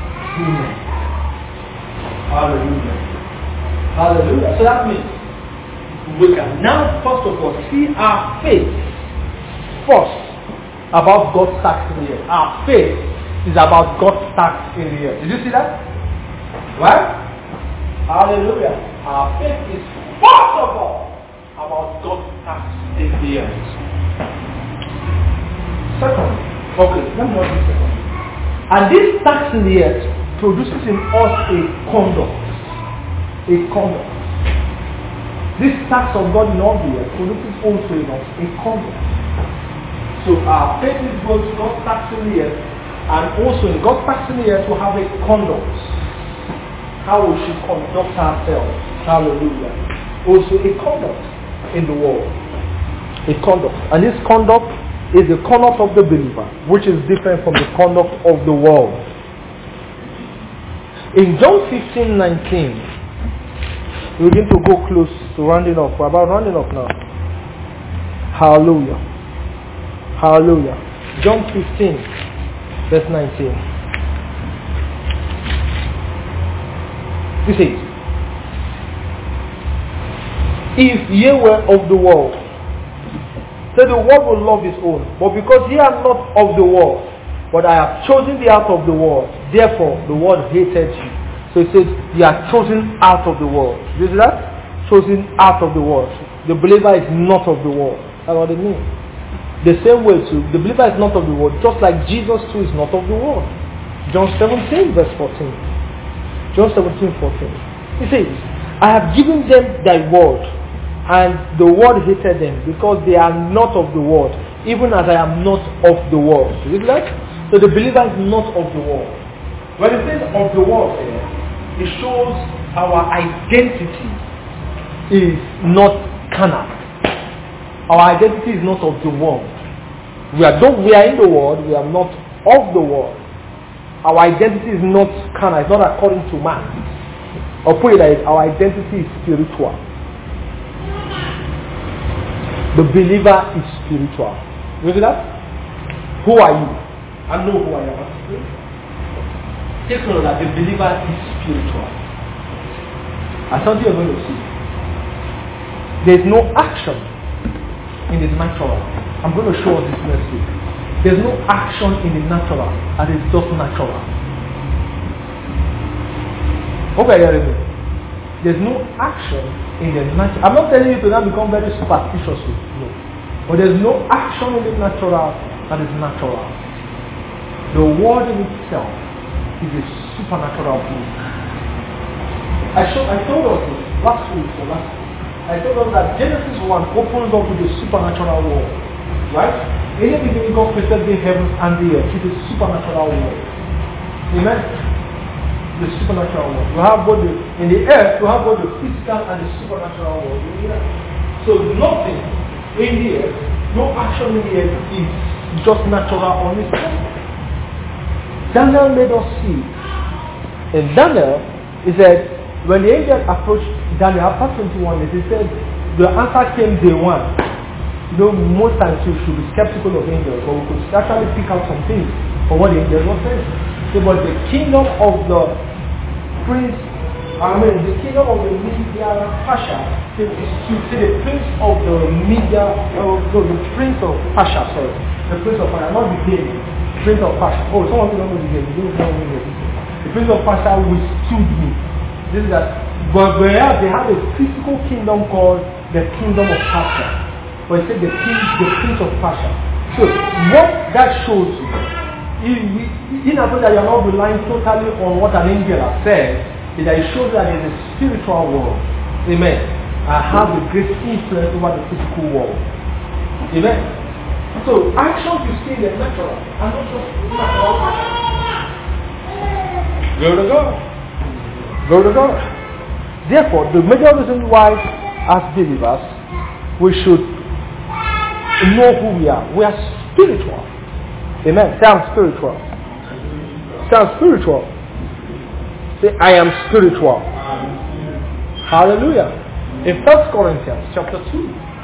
Speaker 2: Hallelujah. Hallelujah. So that means we can now first of all see our faith first about God's tax in the earth. Our faith is about God's tax in the earth. Did you see that? Right? Hallelujah. Our faith is first of all about God's tax in the earth. Second, okay, let me not do second. And this tax in the earth produces in us a conduct. A conduct. This tax of God in all the earth produces also in us a conduct. So our faith is both God's tax in the earth, and also in God's tax in the earth we have a conduct. How we should conduct ourselves. Hallelujah. Also a conduct in the world. A conduct. And this conduct is the conduct of the believer, which is different from the conduct of the world. In John fifteen nineteen, We begin to go close to rounding off. We're about rounding off now. Hallelujah. Hallelujah. John fifteen, verse nineteen. This is, if ye were of the world, so the world will love his own. But because ye are not of the world, but I have chosen thee out of the world, therefore the world hated you. So it says, you are chosen out of the world. You see that? Chosen out of the world. The believer is not of the world. That's what it means. The same way too, the believer is not of the world, just like Jesus too is not of the world. John seventeen, verse fourteen. John seventeen, fourteen. He says, I have given them thy word, and the world hated them, because they are not of the world, even as I am not of the world. You see that? So the believer is not of the world. When it says of the world, it shows our identity is not carnal. Our identity is not of the world. We are, though we are in the world, we are not of the world. Our identity is not carnal, it's not according to man. Or put it like, our identity is spiritual. The believer is spiritual. You see that? Who are you? I know who I am. Take note that the believer is spiritual. As something you're going to see. There is no action in the natural. I'm going to show us this next week. There's no action in the natural, and it's just natural. Okay, hearing me? There's no action in the natural. I'm not telling you to now become very superstitious. No. But there's no action in the natural that is natural. The word in itself is a supernatural thing. I showed, I told us this last week or last week. I told us that Genesis one opens up with the supernatural world. Right? In the beginning, God created the heavens and the earth. It is supernatural world. Amen? The supernatural world. You have both the, in the earth, you have both the physical and the supernatural world. So nothing in the earth, no action in the earth is just natural on its own. Daniel made us see. In Daniel, he said, when the angel approached Daniel after twenty-one days, he said, the answer came day one. You know, most times you should be skeptical of angels, but we could actually pick out some things for what the angels were saying. So, but the kingdom of the prince, I mean, the kingdom of the Media Pasha, see the prince of the Media, oh, no, the prince of Pasha, sorry, the prince of Pasha, not the king. Prince of Pasha. Oh, some of you don't know the name. You don't know the name. The Prince of Pasha withstood me. This is that. But they have, they have a physical kingdom called the Kingdom of Pasha. But it said the king, the Prince of Pasha. So what that shows you, in order that you are not relying totally on what an angel has said, is that it shows that there is a spiritual world. Amen. I have a great influence over the physical world. Amen. So actions you see in the natural and not just natural actions. Glory to God. Glory to God. Therefore, the major reason why, as believers, we should know who we are. We are spiritual. Amen. Say, I'm spiritual. Say, I'm spiritual. Say, I am spiritual. Hallelujah. In First Corinthians chapter two,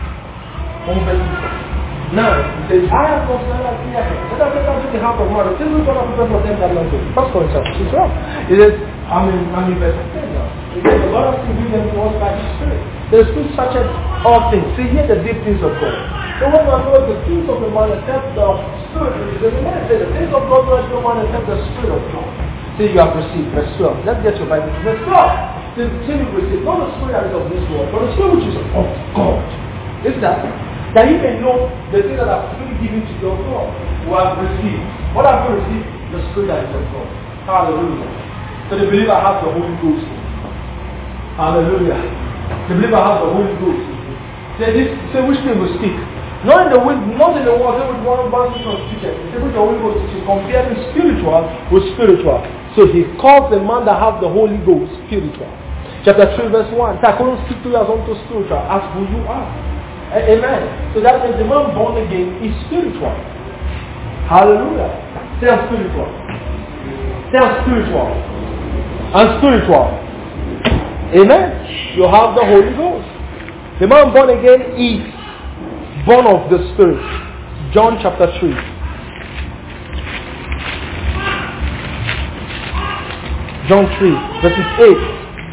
Speaker 2: now, it says, I have considered that fear. Let us get into the heart of God. This is what I prepare for them that love Him. First Corinthians, it's wrong. It says, I'm in, I'm in verse ten now. It says, the Lord has given them to us by His Spirit. The Spirit searches all things. See, here the deep things of God. So when one knows the things of the man except the Spirit, it says, the man says, the things of God knows no one except the Spirit of God. See, you have received. Verse twelve. Let's get your Bible. Verse twelve. See, you receive. Not the Spirit that is of this world, but the Spirit which is of God. Is that? That you may know the things that are freely given to your God, who have received. What have you received? The Spirit that is of God. Hallelujah. So the believer has the Holy Ghost. Hallelujah. The believer has the Holy Ghost. Say this. Say which thing will speak. Not in the wind, not in the world. Say with one one of teachers. Say which the Holy Ghost is comparing spiritual with spiritual. So he calls the man that has the Holy Ghost spiritual. Chapter three, verse one. So I couldn't speak to you as unto spiritual, as who you are. Amen. So that means the man born again is spiritual. Hallelujah. Say I'm spiritual. Say I'm spiritual. I'm spiritual. Amen. You have the Holy Ghost. The man born again is born of the Spirit. John chapter three. John three, verses eight.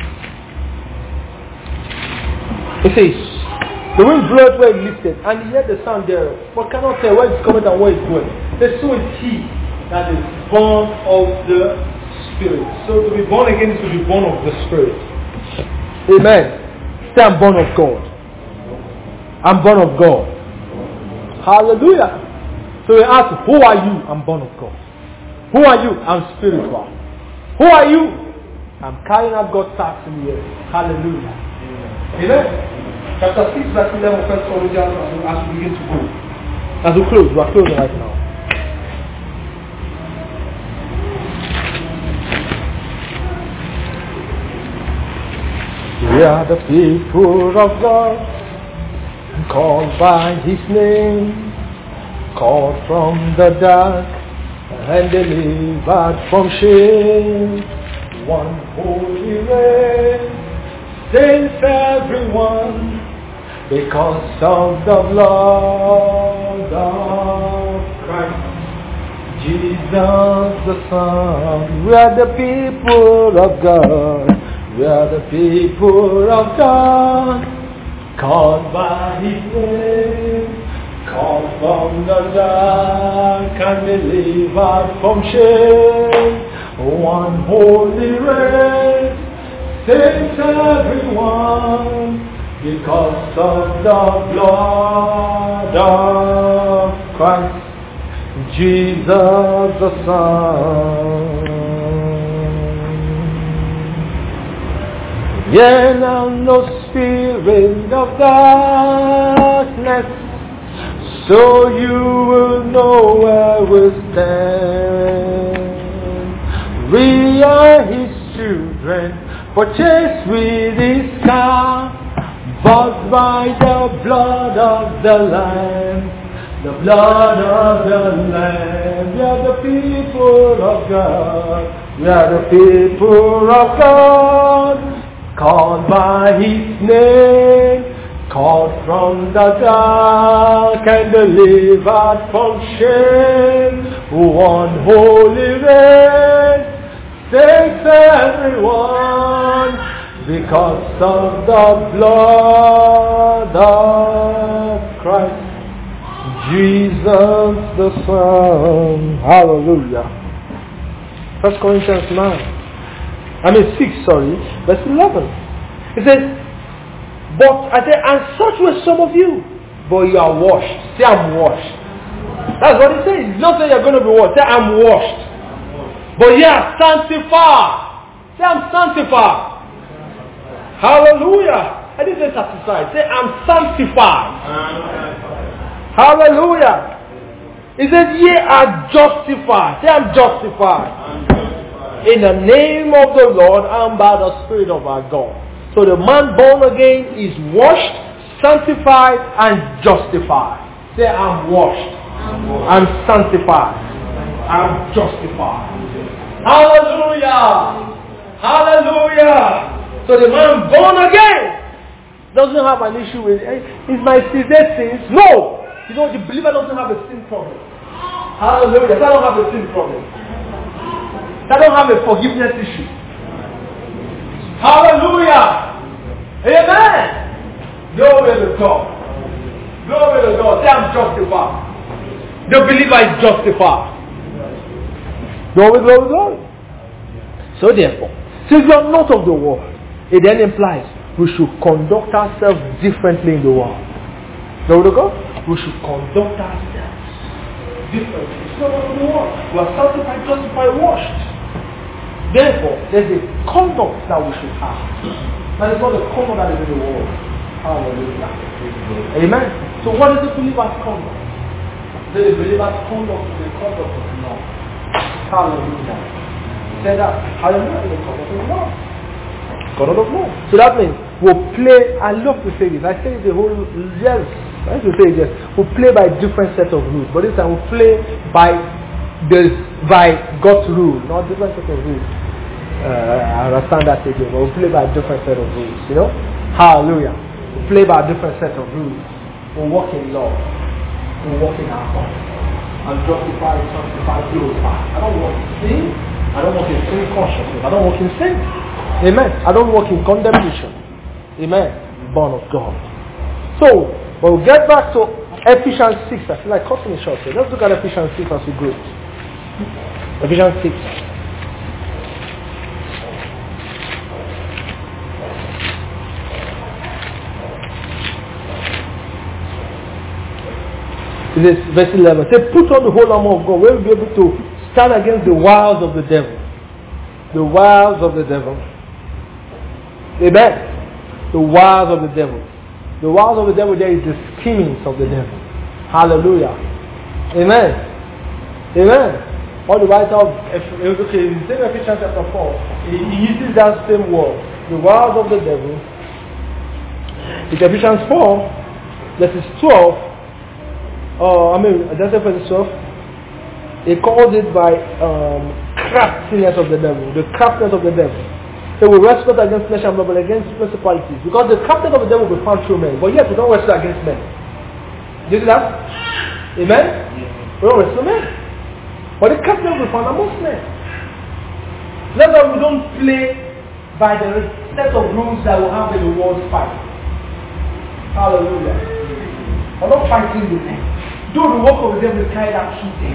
Speaker 2: It says, the wind bloweth where it listeth, and he heard the sound thereof, but cannot tell where it's coming and where it's going. The so is he that is born of the Spirit. So to be born again is to be born of the Spirit. Amen. Say, I'm born of God. I'm born of God. Hallelujah. So we ask, who are you? I'm born of God. Who are you? I'm spiritual. Who are you? I'm carrying out God's task in the earth. Hallelujah. Amen. Chapter six, verse eleven, First Corinthians, as we, as we begin to go. As we close, we are closing right now. We are the people of God, called by His name, called from the dark, and delivered from shame. One holy race saves everyone, because of the blood of Christ, Jesus the Son. We are the people of God. We are the people of God, called by His name, called from the dark and delivered from shame. One holy race saves everyone, because of the blood of Christ, Jesus the Son. Yea, now no spirit of darkness, so you will know where we stand. We are His children, purchased with His car, bought by the blood of the Lamb, the blood of the Lamb. We are the people of God. We are the people of God, called by His name, called from the dark and delivered from shame. One holy race saves everyone, because of the blood of Christ, Jesus the Son. Hallelujah. First Corinthians nine. I mean six, sorry, verse eleven. It says, but I say, and such were some of you, but you are washed. Say, I'm washed. That's what it says. It's not saying you're going to be washed. Say, I'm washed. But you are sanctified. Say, I'm sanctified. Hallelujah. I didn't say sanctified. Say, I'm sanctified. Hallelujah. It says, ye are justified. Say, I'm justified. In the name of the Lord and by the Spirit of our God. So the man born again is washed, sanctified, and justified. Say, I'm washed. I'm sanctified. I'm justified. Hallelujah. Hallelujah. So the man born again doesn't have an issue with, hey, is my sin sins? No. You know, the believer doesn't have a sin problem. Hallelujah. I don't have a sin problem. I don't have a forgiveness issue. Hallelujah. Amen. Glory to God. Glory to God. Say, I'm justified. The believer is justified. Glory, glory, glory. So therefore, since we are not of the world, it then implies we should conduct ourselves differently in the world. Glory to God. We should conduct ourselves differently. It's not of the world. We are sanctified, justified, washed. Therefore, there's a conduct that we should have. That is not the conduct that is in the world. Hallelujah. Amen. So what is the believer's conduct? The believer's conduct is the conduct of love. Hallelujah. Say that. Hallelujah. The conduct of love. Conduct of love. So that means we'll play, I love to say this. I say the whole, yes. I have to say yes. We'll play by different sets of rules. But this time we'll play by the by God's rule, not different set of rules. Uh, I understand that again, but we play by a different set of rules, you know? Hallelujah. We play by a different set of rules. We walk in love. We walk in our heart. And justify, sanctify, glorify. I don't walk in sin. I don't walk in sin consciousness. I don't walk in sin. Amen. I don't walk in condemnation. Amen. Born of God. So, when we get back to Ephesians six, I feel like cutting it short here. Let's look at Ephesians six as we go. Ephesians six. This verse eleven. Say, put on the whole armor of God. We will be able to stand against the wiles of the devil. The wiles of the devil. Amen. The wiles of the devil. The wiles of the devil, there is the schemings of the devil. Hallelujah. Amen. Amen. All the writer of okay, in the same Ephesians chapter four, he, he uses that same word. The wiles of the devil. In Ephesians four, verses twelve. Uh, I mean, that's verse twelve. He calls it by um, craftiness of the devil. The craftiness of the devil. So we wrestle not against flesh and blood, but against principalities. Because the craftiness of the devil will be found through men. But yet we don't wrestle against men. Do you see that? Amen? We don't wrestle men. But the craftiness will be found amongst men. That's why we don't play by the set of rules that we have in the world fight. Hallelujah. We're not fighting with them. Do the work of the devil is carried out through them.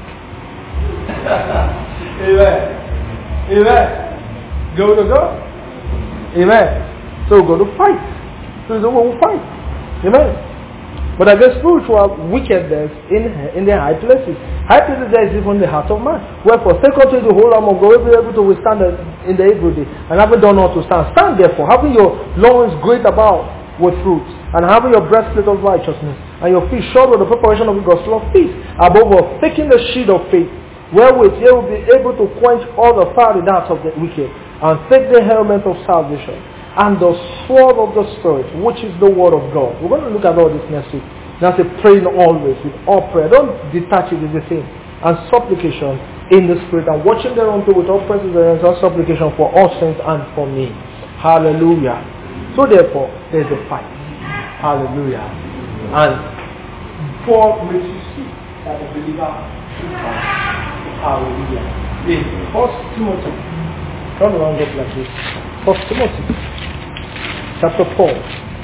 Speaker 2: Amen. Amen. Go to God. Amen. So we go to fight. So it's the way we fight. Amen. But against spiritual wickedness in in the high places. High places there is even the heart of man. Wherefore, take unto the whole arm of God, will be able to withstand in the evil day. And having done all to stand. Stand therefore, having your loins great about with fruits, and having your breastplate of righteousness, and your feet shod with the preparation of the gospel of peace. Above all, taking the shield of faith, wherewith ye will be able to quench all the fiery darts of the wicked, and take the helmet of salvation, and the sword of the Spirit, which is the word of God. We're going to look at all this next week. Now say, praying always with all prayer. Don't detach it with the thing. And supplication in the Spirit, and watching thereunto with all perseverance and supplication for all saints and for me. Hallelujah. So therefore, there's a fight. Hallelujah. And Paul makes you see that the believer should fight. Hallelujah. In First Timothy, turn around just like this. First Timothy, chapter four.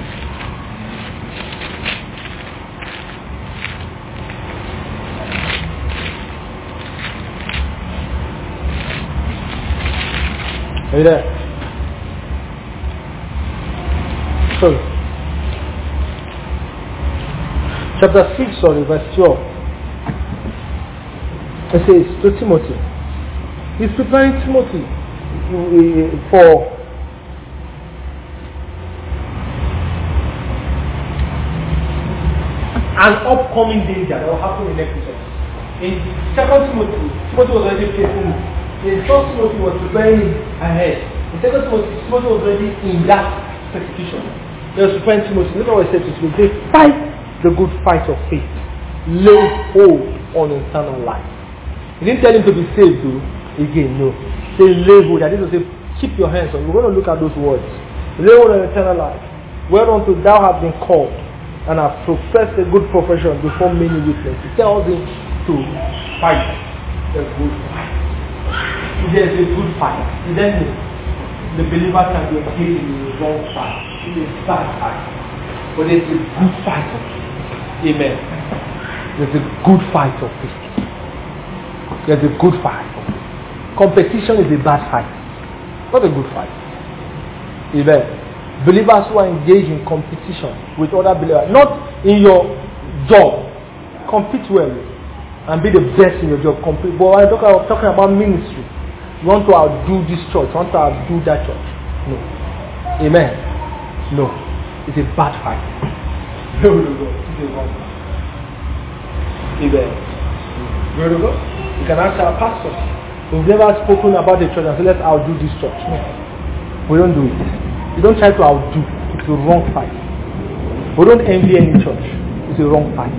Speaker 2: Are you there? Sorry. Chapter six, sorry, verse twelve. It says to Timothy, he's preparing Timothy for an upcoming danger that will happen in Ephesus. In Second Timothy, Timothy was already facing it. In First Timothy was preparing ahead. In Second Timothy, Timothy was already in that persecution. He was preparing Timothy. Look what he said to Timothy. Fight the good fight of faith. Lay hold on eternal life. He didn't tell him to be saved though. Again, no. Say lay hold. I didn't say keep your hands on. We're going to look at those words. Lay hold on eternal life. Whereunto thou hast been called, and have professed a good profession before many witnesses. He tells him to fight the good fight. If there is a good fight, then the believer can be engaged in the wrong fight. It's a bad fight. But there's a good fight of faith. Amen. There's a good fight of faith. There's a good fight of faith. Competition is a bad fight. Not a good fight. Amen. Believers who are engaged in competition with other believers, not in your job, compete well and be the best in your job. Compete. But I'm talking, talking about ministry. You want to outdo this church, you want to outdo that church. No. Amen. No. It's a bad fight. No, no, no. It's a wrong fight. Amen. Where to go? You can ask our pastors. We've never spoken about the church and said, let's outdo this church. No. We don't do it. You don't try to outdo. It's a wrong fight. We don't envy any church. It's a wrong fight.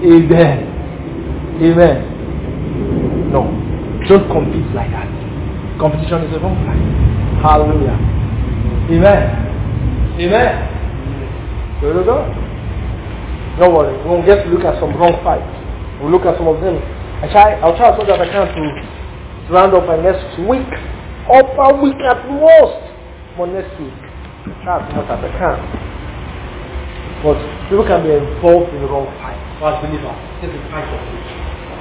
Speaker 2: Amen. Amen. No. Don't compete like that. Competition is a wrong fight. Hallelujah. Amen. Amen. Glory to God. Don't worry, we'll get to look at some wrong fights. We'll look at some of them. I try, I'll try as much as I can to round up my next week. Upper week at most. For next week. Try as much as I can. But people can be involved in the wrong fight. As believers, this is fight of faith.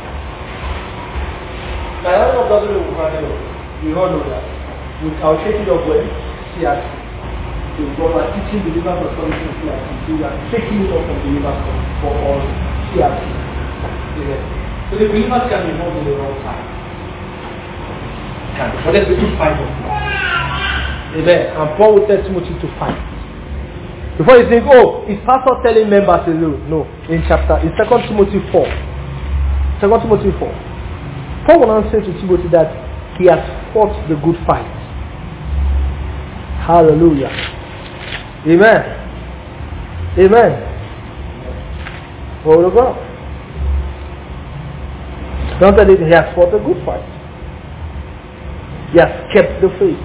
Speaker 2: Now, I don't know if that's really what you all know that. We are taking it up when C R T. So we are teaching believers of something in C R T. So we are taking it up from believers for all C R T. So the believers can be involved in the wrong side. But there's a good fight of God. Amen. And Paul will tell Timothy to fight. Before you think, oh, is pastor telling members to do? No. In chapter, in Second Timothy four. Second Timothy four. Paul will now say to Timothy that he has fought the good fight. Hallelujah. Amen. Amen. Glory to God. Don't tell him he has fought a good fight. He has kept the faith.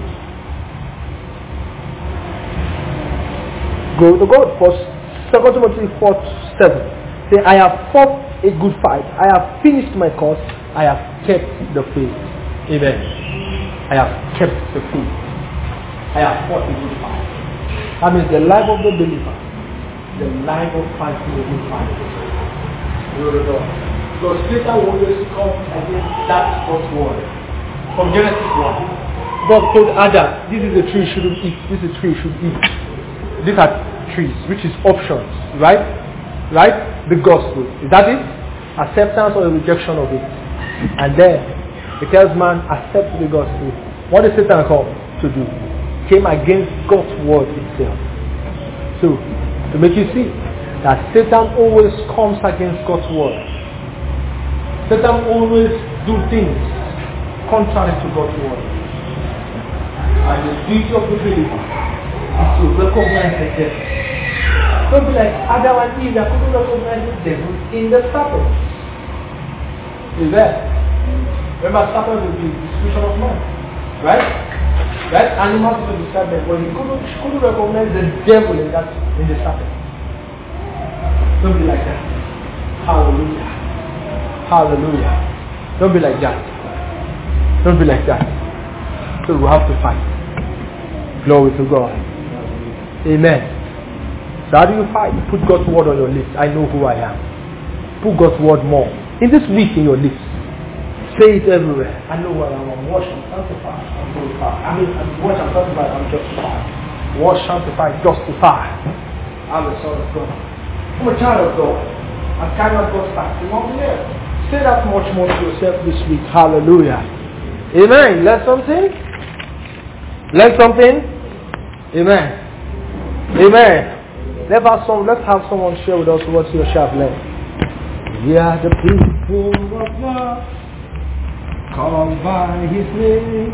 Speaker 2: Go to God. For Second Timothy four seven. Say, I have fought a good fight. I have finished my course. I have kept the faith. Amen. I have kept the faith. I have fought a good fight. That means the life of the believer, the life of fighting a good fight. Glory to God. Because Satan will always come against that God's word. From Genesis one. God told Adam, this is a tree you shouldn't eat. This is a tree you should eat. These are trees, which is options, right? Right? The gospel. Is that it? Acceptance or the rejection of it. And then, it tells man, accept the gospel. What did Satan come to do? Came against God's word itself. So, to make you see that Satan always comes against God's word. Satan always do things contrary to God's word. And the duty of the believer is to recognize the devil. Don't be like Adam and Eve that couldn't recognize the devil in the serpent. Is that? Remember, serpent is the description of man. Right? Right? Animals will describe them, but he couldn't, couldn't recognize the devil in that in the serpent. Don't be like that. Hallelujah. Hallelujah. Don't be like that. Don't be like that. So we have to fight. Glory to God. Amen. So how do you fight? Put God's word on your lips. I know who I am. Put God's word more. In this week in your lips. Say it everywhere. I know who I am. I'm washed, I'm sanctified, I'm glorified. I mean, I'm washed, I'm sanctified, I'm justified. Washed, sanctified, justified. I'm the son of God. I'm a child of God. I'm carrying out God's facts. You want to hear? Say that much more to yourself this week. Hallelujah. Amen. Learn something? Learn something? Amen. Amen. Let's have, some, let's have someone share with us what you shall have learned. We are the people of God, called by His name.